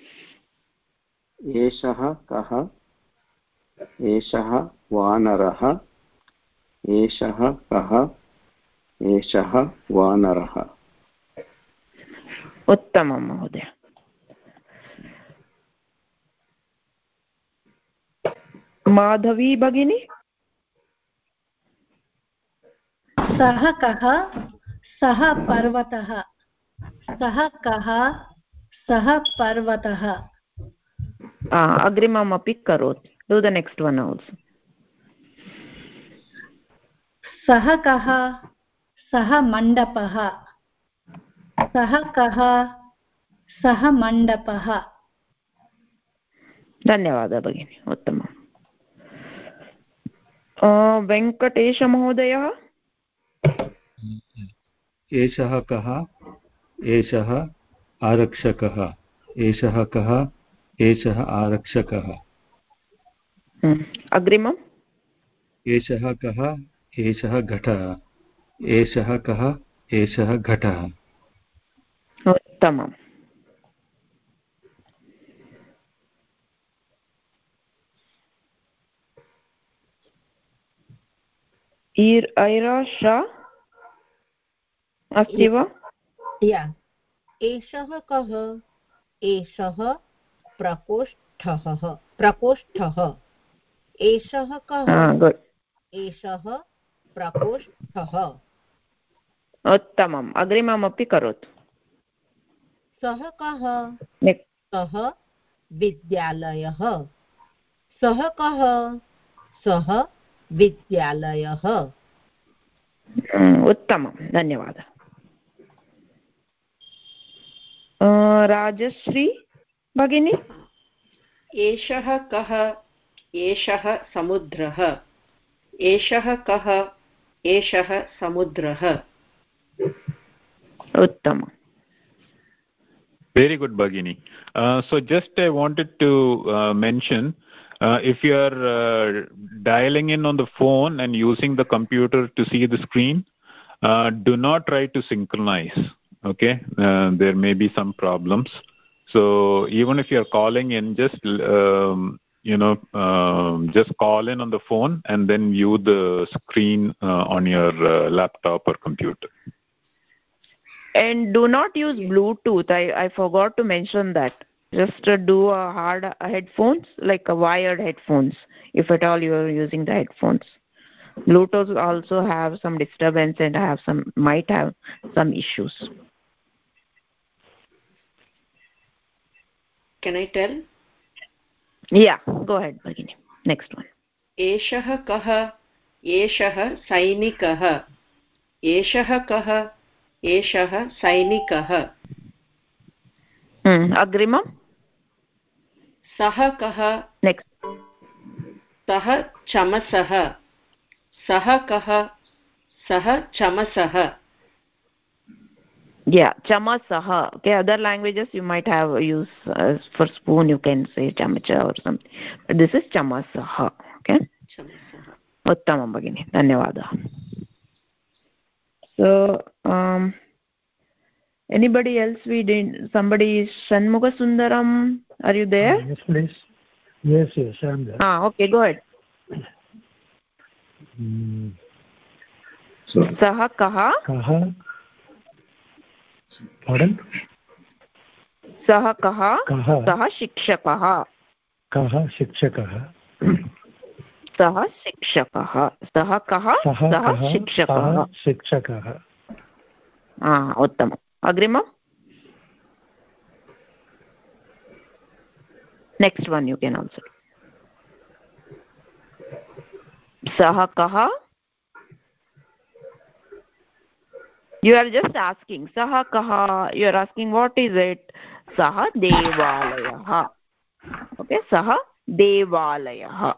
एषः कः एषः वानरः एषः कः एषः वानरः. उत्तमं महोदय. माधवी भगिनी. सः कः सः पर्वतः सः कः सः पर्वतः. अग्रिममपि करोतु. Do the next one also. सः कः सः मण्डपः सः कः सः मण्डपः. धन्यवादः भगिनि. उत्तमम्. वेङ्कटेशमहोदयः. एषः कः एषः आरक्षकः एषः कः एषः आरक्षकः. अग्रिमम्. एषः कः एषः घटः एषः कः एषः घटः. उत्तमम्. ऐराशा अस्ति वा? एषः कः एषः प्रकोष्ठः प्रकोष्ठः एषः कः एषः प्रकोष्ठः. उत्तमम्. अग्रिममपि करोतु. सः कः सः विद्यालयः सः कः सः विद्यालयः. उत्तमं. धन्यवादः. राजश्री भगिनी. एषः कः एषः समुद्रः एषः कः एषः समुद्रः. उत्तमम्. Very good, Bhagini. Uh, so just I wanted to uh, mention, uh, if you are uh, dialing in on the phone and using the computer to see the screen, uh, do not try to synchronize. Okay, uh, there may be some problems. So even if you are calling in, just um, you know, um, just call in on the phone and then view the screen uh, on your uh, laptop or computer. And do not use Bluetooth. I, I forgot to mention that. just uh, do a hard headphones, like a wired headphones, if at all you are using the headphones. Bluetooth also have some disturbance and have some might have some issues. Can I tell? Yeah, go ahead, Bhagini. Next one. एषः कः एषः सैनिकः एषः कः एषः सैनिकः अग्रिमं सः कः next सः चमसः सः कः सः चमसः yeah chamasah. Okay, other languages you might have use uh, for spoon you can say chamacha or something, but this is chamasah. Okay, chamasah. Uttamam Bhagini, dhanyavadah. So um anybody else? We did somebody is Shanmuga Sundaram, are you there? Uh, yes please. Yes yes I am there. Ah okay, go ahead. Hmm. So saha kaha kaha pardon saha kaha saha shikshakah kaha shikshakah सः शिक्षकः सः कः सः शिक्षकः शिक्षकः उत्तमम् अग्रिमम् next one you can also सः कः you are just asking सः कः you are asking what is it सः देवालयः okay सः देवालयः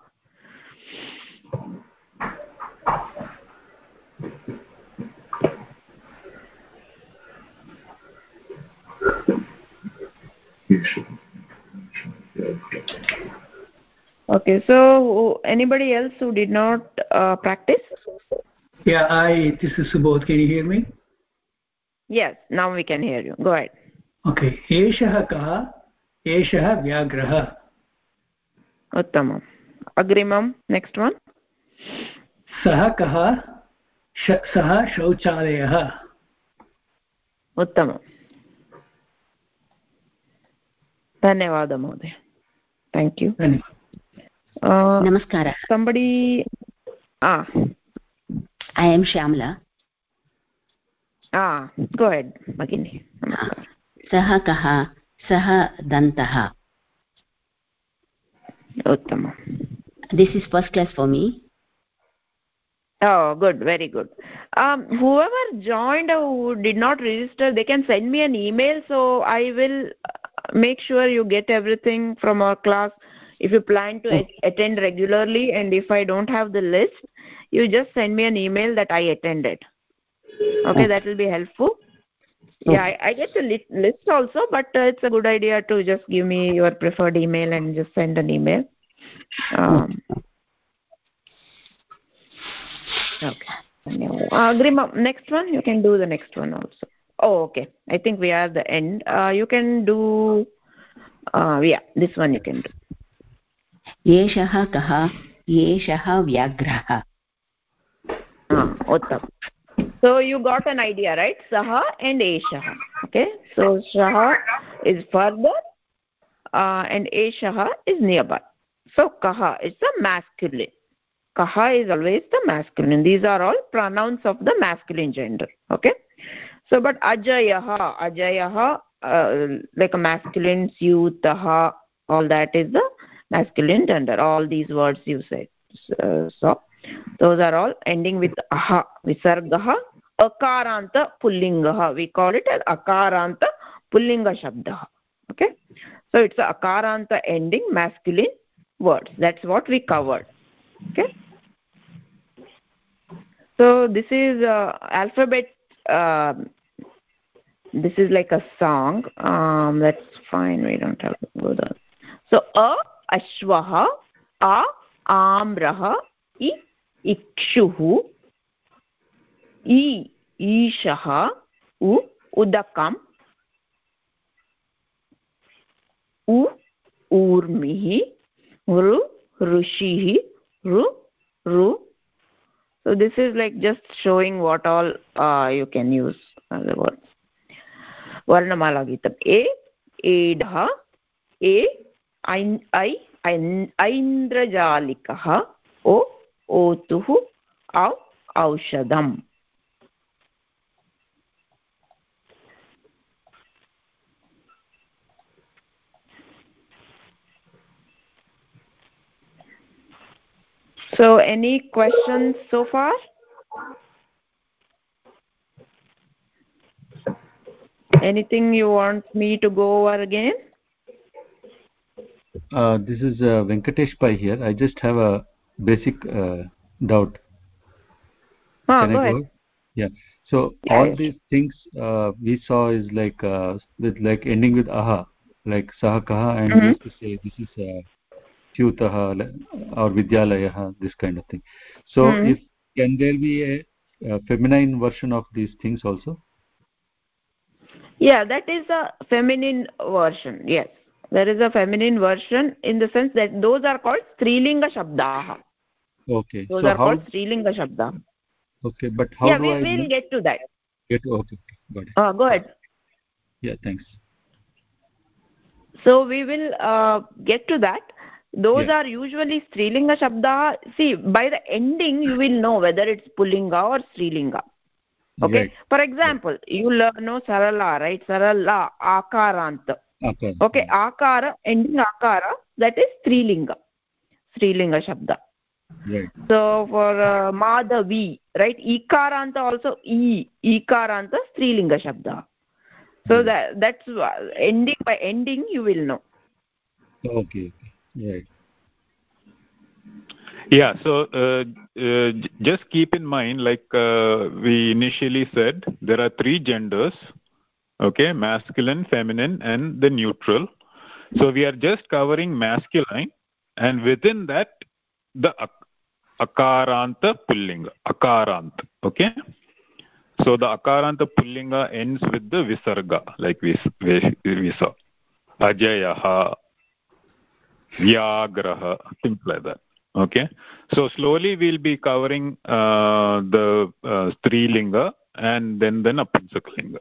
okay so anybody else who did not uh, practice? Yeah, I this is Subodh. Can you hear me? Yes, now we can hear you. Go ahead. Okay. एषः कः एषः व्याघ्रः उत्तमम् अग्रिमं नेक्स्ट वन सः कः सः शौचालयः उत्तमम् धन्यवादः महोदय थैंक यू नमस्कारः somebody ah I am Shyamala ah go ahead Bhagini सः कः सः दन्तः उत्तमम् this is first class for me. Oh good, very good. Um whoever joined or who did not register, they can send me an email, so I will make sure you get everything from our class if you plan to okay. attend regularly, and if I don't have the list, you just send me an email that I attended. Okay, okay. That will be helpful. Okay. Yeah, I, I get the li list also, but uh, it's a good idea to just give me your preferred email and just send an email. Um, okay. Uh, Grima, next one, you can do the next one also. Oh, okay. I think we are at the end. Uh, you can do, uh, yeah, this one you can do. Yeshaha kaha, yeshaha vyagraha. Ah, uttam. So you got an idea, right? Saha and eshaha. Okay. So shaha is further uh, and eshaha is nearby. So kaha is the masculine. Kaha is always the masculine. These are all pronouns of the masculine gender. Okay. So but ajayaha, ajayaha, uh, like a masculine, syutaha, all that is the masculine gender. All these words you said. So, so those are all ending with aha. Visargaha, akaranta pullingaha. We call it as akaranta pullinga shabdaha. Okay. So it's a akaranta ending masculine words. That's what we covered. Okay. So this is uh, alphabet. Uh, this is like a song. Um, that's fine. We don't have to go there. So a ashwaha, a amraha, I ikshuhu, I ishaha, U udakam, U urmihi, Ru rushihi, Ru Ru. So this is like just showing what all uh, you can use as the words. Varnamala Gitam. A edaha, ए ऐ ऐन्द्रजालिकः ओ ओतुः औ औषधम्. So any questions so far? Anything you want me to go over again? Uh, this is uh, Venkatesh Pai here. I just have a basic uh, doubt. Ah, Can go I ahead. go? Yeah. So Yeah, all yeah, these things uh, we saw is like uh, with like ending with aha, like saha kaha, and mm-hmm. we used to say this is uh, Tyutaha or Vidyalayah, this kind of thing. So mm-hmm. if can there be a, a feminine version of these things also? Yeah, that is a feminine version. Yes, there is a feminine version in the sense that those are called Strilinga Shabdaha. Okay. Those so are how, called Strilinga Shabdaha. Okay, but how yeah, do we I will get to that. Get okay, okay, got it. Uh, go ahead. Yeah, thanks. So we will uh, get to that. Those yeah. are usually Strilinga Shabdaha. See, by the ending you will know whether it's Pullinga or Strilinga. Okay. Right. For example, right. you learn know Sarala, right? Sarala, Akaranta. Okay. Okay, Akara, ending Akara, that is Strilinga. Strilinga Shabda. Right. So for uh, Madhavi, right? Ikaranta also E. Ikaranta, Strilinga Shabda. So right. that that's uh, ending by ending you will know. Okay. Right. Yeah, so uh, uh, just keep in mind, like uh, we initially said, there are three genders, okay, masculine, feminine, and the neutral. So we are just covering masculine, and within that, the ak akaranta pullinga, akaranta, okay. So the akaranta pullinga ends with the visarga, like we, we, we saw. Ajayaha, Vyagraha, things like that. Okay, so slowly we'll be covering uh, the uh, Strilinga and then the Napumsaklinga.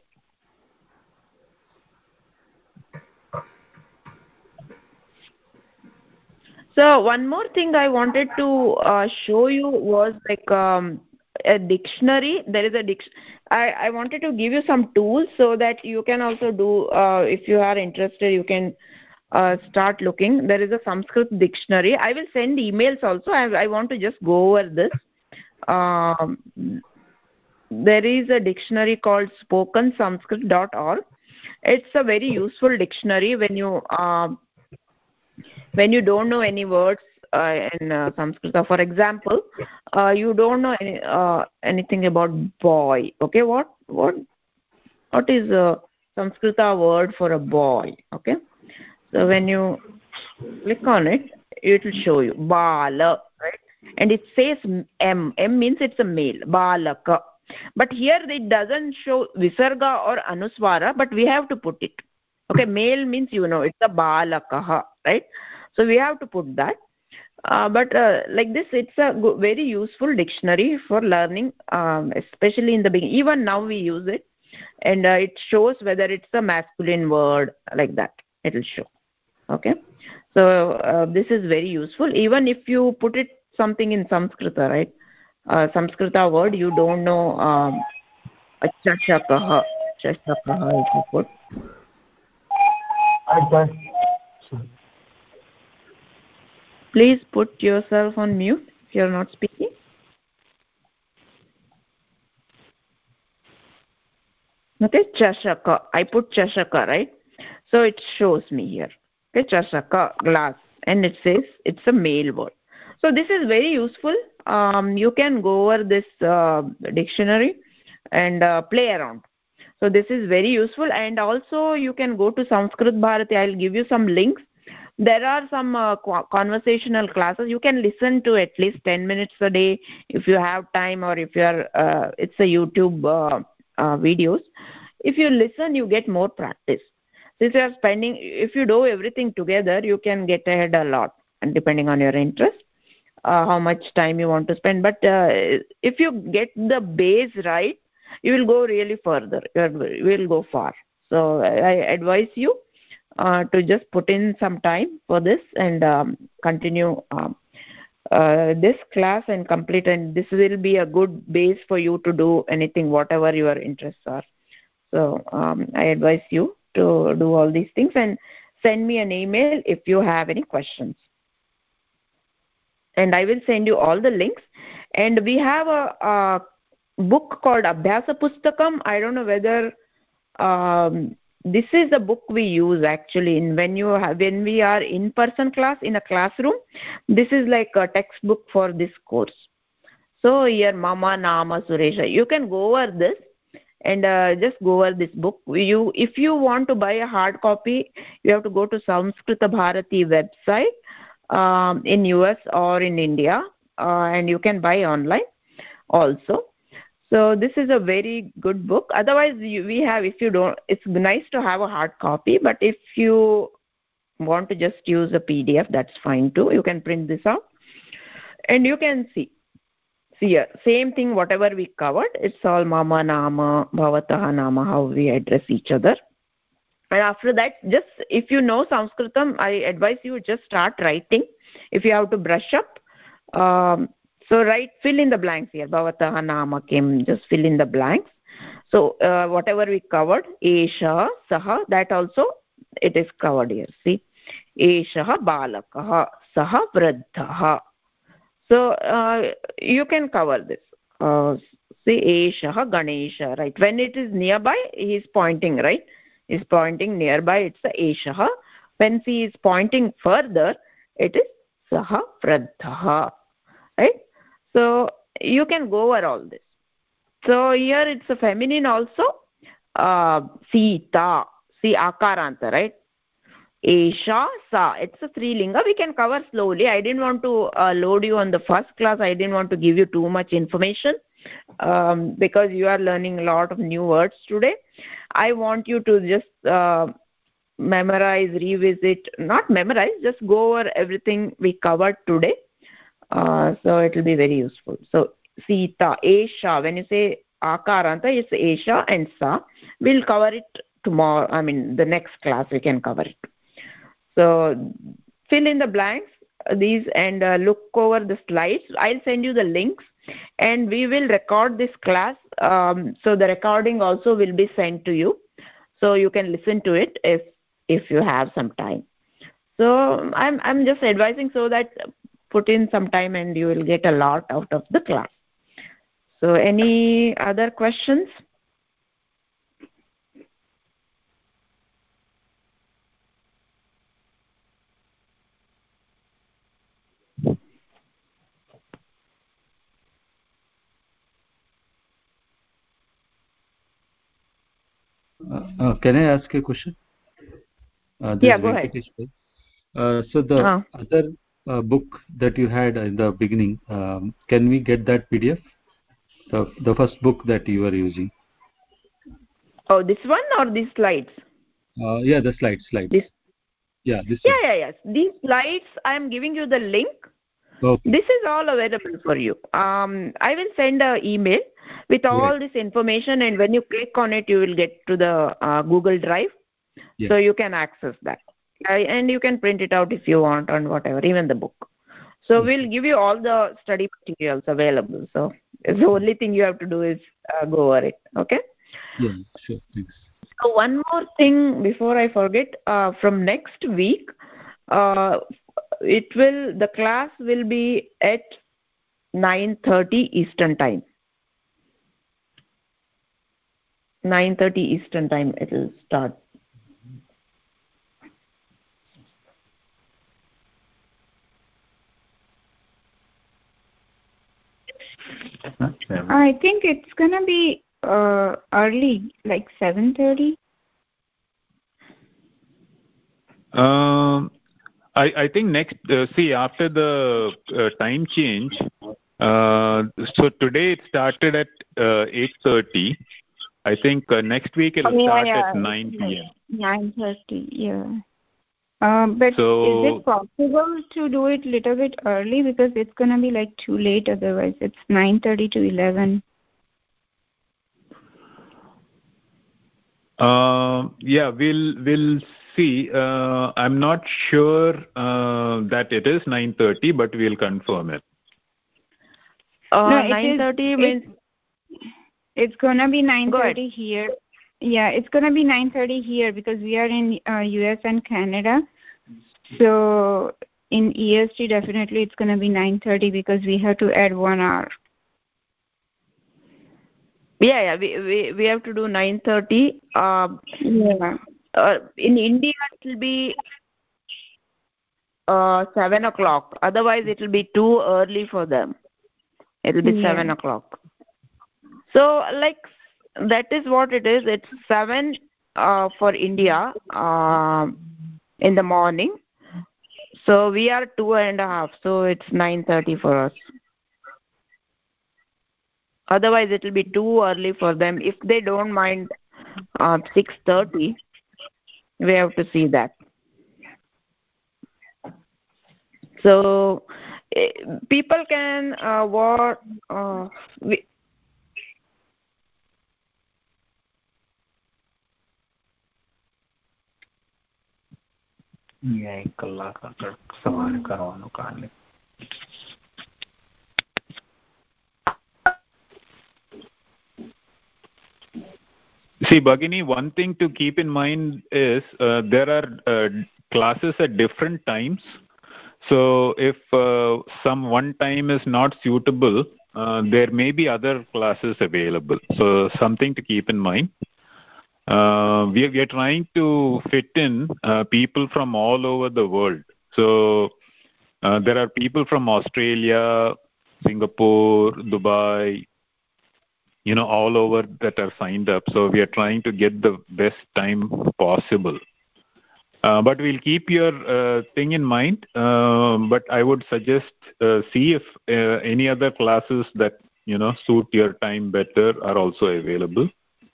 So one more thing I wanted to uh, show you was like um, a dictionary. There is a dic- I, I wanted to give you some tools so that you can also do, uh, if you are interested, you can uh, start looking. There is a Sanskrit dictionary. I will send emails also. I, I want to just go over this. Um, there is a dictionary called spoken sanskrit dot org. It's a very useful dictionary when you uh, when you don't know any words uh, in uh, Sanskrit. For example, uh, you don't know any, uh, anything about boy. Okay, what what what is a Sanskrita word for a boy? Okay, so when you click on it, it will show you bala, right? And it says m. M means it's a male, balaka. But here it doesn't show visarga or anuswara, but we have to put it. Okay, male means you know it's a balakaha, right? So we have to put that. Uh, but uh, like this, it's a good, very useful dictionary for learning, um, especially in the beginning. Even now we use it, and uh, it shows whether it's a masculine word, like that. It will show. Okay, so uh, this is very useful. Even if you put it something in Sanskrita, right? Uh, Sanskrita word you don't know. Um, chashakaha, chashakaha if you put. Please put yourself on mute if you are not speaking. Okay, chashaka. I put chashaka, right? So it shows me here. Okay, chashaka, glass, and it says it's a male word. So this is very useful. Um, you can go over this uh, dictionary and uh, play around. So this is very useful, and also you can go to Sanskrit Bharati. I'll give you some links. There are some uh, conversational classes. You can listen to at least ten minutes a day if you have time, or if you are. Uh, it's a YouTube uh, uh, videos. If you listen, you get more practice. Since you are spending, if you do everything together, you can get ahead a lot, and depending on your interest, uh, how much time you want to spend. But uh, if you get the base right, you will go really further. You will go far. So I advise you uh, to just put in some time for this and um, continue um, uh, this class and complete, and this will be a good base for you to do anything, whatever your interests are. So um, I advise you to do all these things and send me an email if you have any questions. And I will send you all the links. And we have a, a book called Abhyasa Pustakam. I don't know whether um, this is the book we use actually in when you have, when we are in person class in a classroom. This is like a textbook for this course. So here Mama Nama Suresha, you can go over this and uh, just go over this book. You, if you want to buy a hard copy, you have to go to Samskrita Bharati website um, in U S or in India, uh, and you can buy online also. So this is a very good book. Otherwise, you, we have, if you don't, it's nice to have a hard copy, but if you want to just use a P D F, that's fine too. You can print this out and you can see. See here, same thing, whatever we covered, it's all Mama Nama, Bhavataha Nama, how we address each other. And after that, just if you know Sanskritam, I advise you just start writing. If you have to brush up, um, so write, fill in the blanks here. Bhavataha Nama came, just fill in the blanks. So uh, whatever we covered, Esha, Saha, that also it is covered here. See, Esha Balakaha, Saha Vradhaha. So uh, you can cover this. Uh, see, Eshaha Ganesha, right? When it is nearby, he is pointing, right? He is pointing nearby, it's a Eshaha. When he is pointing further, it is Saha Vradhaha, right? So you can go over all this. So here it's a feminine also. Uh, Sita, see Akaranta, right? Esha, Sa, it's a Strilinga. We can cover slowly. I didn't want to uh, load you on the first class. I didn't want to give you too much information um, because you are learning a lot of new words today. I want you to just uh, memorize, revisit, not memorize, just go over everything we covered today. Uh, so it will be very useful. So Sita, Esha, when you say Akaranta, it's Esha and Sa. We'll cover it tomorrow. I mean, the next class we can cover it. So fill in the blanks, these, and uh, look over the slides. I'll send you the links, and we will record this class. Um, so the recording also will be sent to you, so you can listen to it if if you have some time. So I'm I'm just advising so that put in some time and you will get a lot out of the class. So any other questions? Uh, uh, can I ask a question? Uh, yeah, go ahead. Uh, so the uh. other uh, book that you had in the beginning, um, can we get that P D F? The, the first book that you are using. Oh, this one or these slides? Uh, yeah, the slides, slides. This. Yeah, this. Yeah, one. yeah, yes. These slides, I am giving you the link. Okay. This is all available for you. Um, I will send an email with all right. this information, and when you click on it, you will get to the uh, Google Drive, yes. So you can access that. Uh, and you can print it out if you want on whatever, even the book. So okay. We'll give you all the study materials available. So the only thing you have to do is uh, go over it. Okay? Yeah, sure. Thanks. So one more thing before I forget, uh, from next week, uh, it will the class will be at nine thirty Eastern time. nine thirty Eastern time it will start. I think it's gonna be uh, early, like seven thirty. Um. I, I think next, uh, see, after the uh, time change, uh, so today it started at uh, eight thirty. I think uh, next week it will oh, start yeah, at nine p m nine thirty, yeah. Um, but so, is it possible to do it a little bit early? Because it's going to be like too late otherwise. It's nine thirty to eleven. Uh, yeah, we'll, we'll see, uh, I'm not sure uh, that it is nine thirty, but we'll confirm it. Uh, no, nine thirty means... It's going to be nine thirty here. Yeah, it's going to be nine thirty here because we are in uh, U S and Canada. So in E S T, definitely it's going to be nine thirty because we have to add one hour. Yeah, yeah, we we, we have to do nine thirty. Uh, yeah. Uh, in India, it will be uh, seven o'clock. Otherwise, it will be too early for them. It will be yeah. seven o'clock. So, like, that is what it is. It's seven uh, for India uh, in the morning. So, we are two and a half. So, it's nine thirty for us. Otherwise, it will be too early for them. If they don't mind uh, six thirty, we have to see that. So, eh, people can uh, what uh, we, See, Bhagini, one thing to keep in mind is uh, there are uh, classes at different times. So if uh, some one time is not suitable, uh, there may be other classes available. So something to keep in mind. Uh, we, are, we are trying to fit in uh, people from all over the world. So uh, there are people from Australia, Singapore, Dubai, you know, all over that are signed up. So we are trying to get the best time possible. Uh, but we'll keep your uh, thing in mind. Uh, but I would suggest uh, see if uh, any other classes that, you know, suit your time better are also available.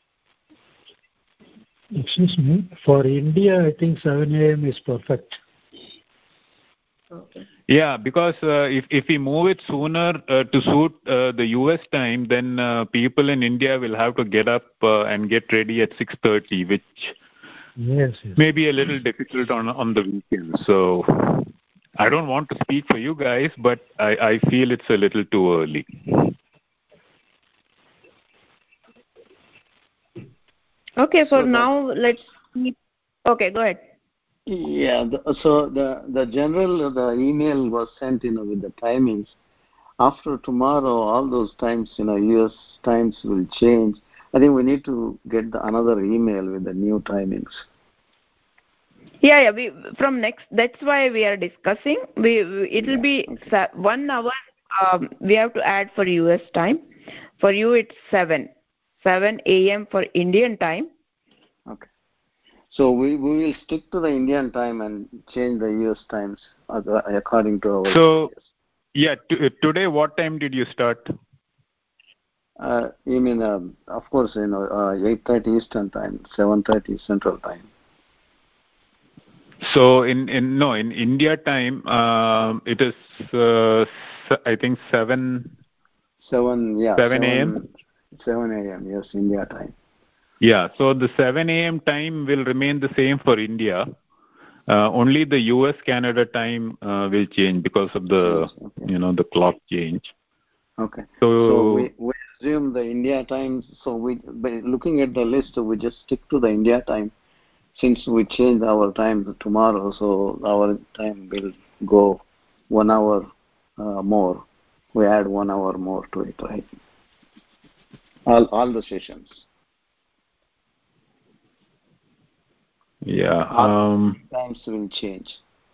Excuse me. For India, I think seven a m is perfect. Okay. Yeah, because uh, if if we move it sooner uh, to suit uh, the U S time, then uh, people in India will have to get up uh, and get ready at six thirty, which yes, yes. may be a little difficult on on the weekend. So I don't want to speak for you guys, but I, I feel it's a little too early. Okay, for so now, let's... Okay, go ahead. Yeah, the, so the the general the email was sent, you know, with the timings. After tomorrow, all those times, you know, U S times will change. I think we need to get the, another email with the new timings. Yeah, yeah. We from next. That's why we are discussing. We, we it will yeah, be okay. one hour. Um, we have to add for U S time. For you, it's seven, seven a m for Indian time. Okay. So we, we will stick to the Indian time and change the U S times according to our... So, yeah, t- today what time did you start? Uh, you mean, uh, of course, you know, uh, eight thirty Eastern time, seven thirty Central time. So, in, in no, in India time, uh, it is, uh, I think, seven... seven, yeah. seven a m? seven a m, yes, India time. Yeah, so the seven a m time will remain the same for India. Uh, only the U S Canada time uh, will change because of the, okay. you know, the clock change. Okay. So, so we, we assume the India time. So we, by looking at the list, we just stick to the India time. Since we change our time tomorrow, so our time will go one hour uh, more. We add one hour more to it, right? All all the sessions. Yeah. Um, times will change.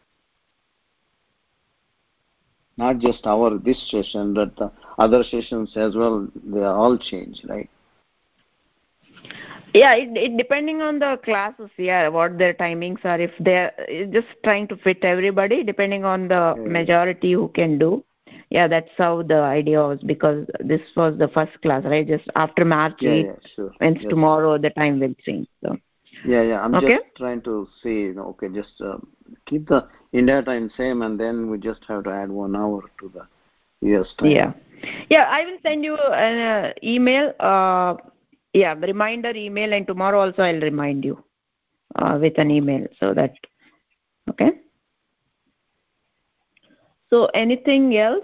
Not just our this session, but the other sessions as well. They all change, right? Yeah, it, it depending on the classes. Yeah, what their timings are. If they're just trying to fit everybody, depending on the yeah. majority who can do. Yeah, that's how the idea was, because this was the first class, right? Just after March yeah, eighth, yeah, sure. Hence yes. tomorrow the time will change. So. Yeah, yeah. I'm okay? just trying to say, you know, okay, just uh, keep the India time same, and then we just have to add one hour to the U S time. Yeah, yeah. I will send you an uh, email. Uh, yeah, reminder email, and tomorrow also I'll remind you. uh, with an email, so that okay. So anything else?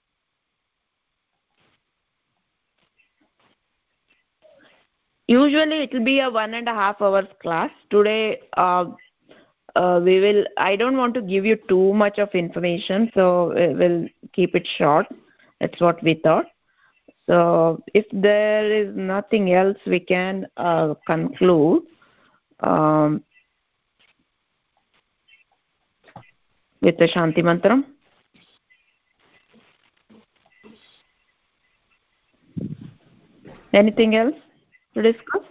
Usually it will be a one and a half hours class. Today uh, uh, we will, I don't want to give you too much of information, so we'll keep it short. That's what we thought. So if there is nothing else, we can uh, conclude um, with the Shanti Mantram. Anything else to discuss?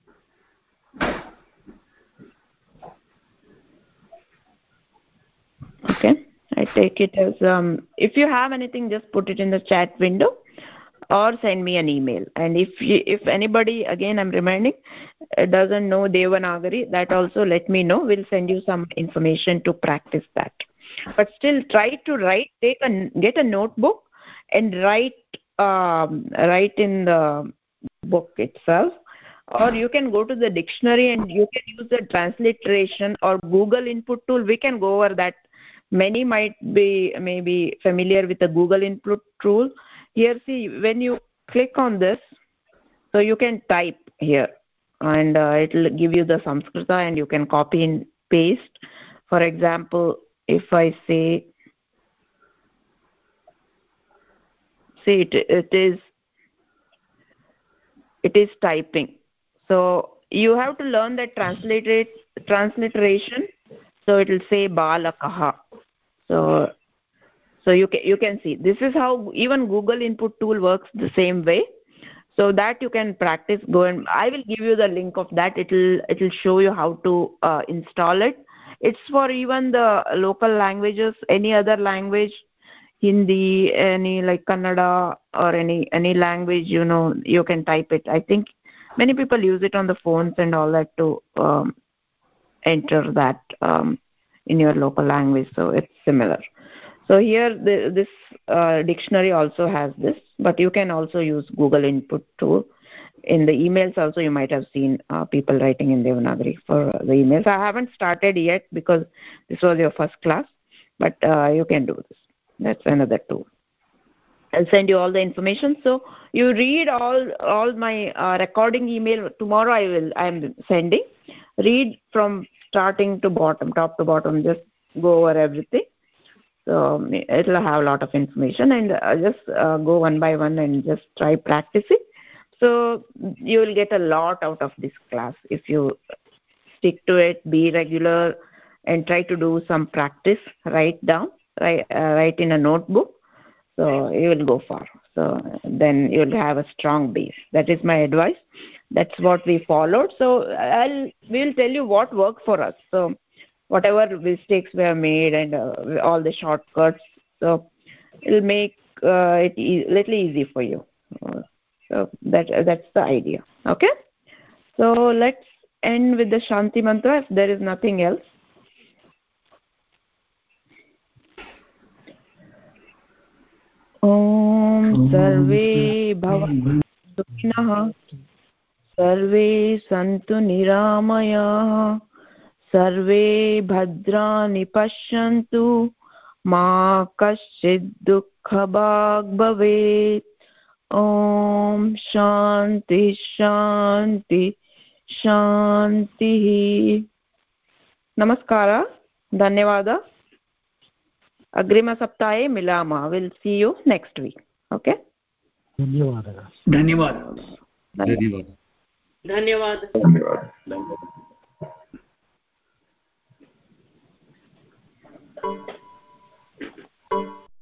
Okay, I take it as um, if you have anything, just put it in the chat window or send me an email. And if you, if anybody, again I'm reminding, doesn't know Devanagari, that also let me know. We'll send you some information to practice that. But still try to write, take a, get a notebook and write, um, write in the book itself. Or you can go to the dictionary and you can use the transliteration or Google input tool. We can go over that. Many might be maybe familiar with the Google input tool. Here, see, when you click on this, so you can type here and uh, it will give you the Samskrita and you can copy and paste. For example, if I say, see it, it is it is typing. So you have to learn that translated transliteration. So it will say balakaha. So so you can you can see this is how even Google input tool works the same way. So that you can practice. Go and I will give you the link of that. It will it will show you how to uh, install it. It's for even the local languages, any other language, Hindi, any like Kannada or any any language, you know, you can type it. I think many people use it on the phones and all that to um, enter that um, in your local language. So it's similar. So here the, this uh, dictionary also has this, but you can also use Google input tool. In the emails also you might have seen uh, people writing in Devanagari for the emails. I haven't started yet because this was your first class, but uh, you can do this. That's another tool. I'll send you all the information. So you read all all my uh, recording email. Tomorrow I will I'm sending. Read from starting to bottom, top to bottom. Just go over everything. So it'll have a lot of information, and uh, just uh, go one by one and just try practicing. So you will get a lot out of this class if you stick to it, be regular, and try to do some practice. Write down, write, uh, write in a notebook. So you will go far. So then you will have a strong base. That is my advice. That's what we followed. So I'll we'll tell you what worked for us. So whatever mistakes were made and uh, all the shortcuts, so it'll make uh, it e- little easy for you. Uh, so that that's the idea. Okay. So let's end with the Shanti mantra if there is nothing else. Om Sarve Bhavantu Sukhinah Sarve Santu Niramayah Sarve Bhadrani Pashyantu Ma Kaschid Dukkha Bhag Bhavet. Om Shanti Shanti Shanti. Namaskara. Dhanyavada. Agrima Saptahe Milama. We'll see you next week. Okay? Dhanyavada. Dhanyavada. Dhanyavada. Dhanyavada. Dhanyavada.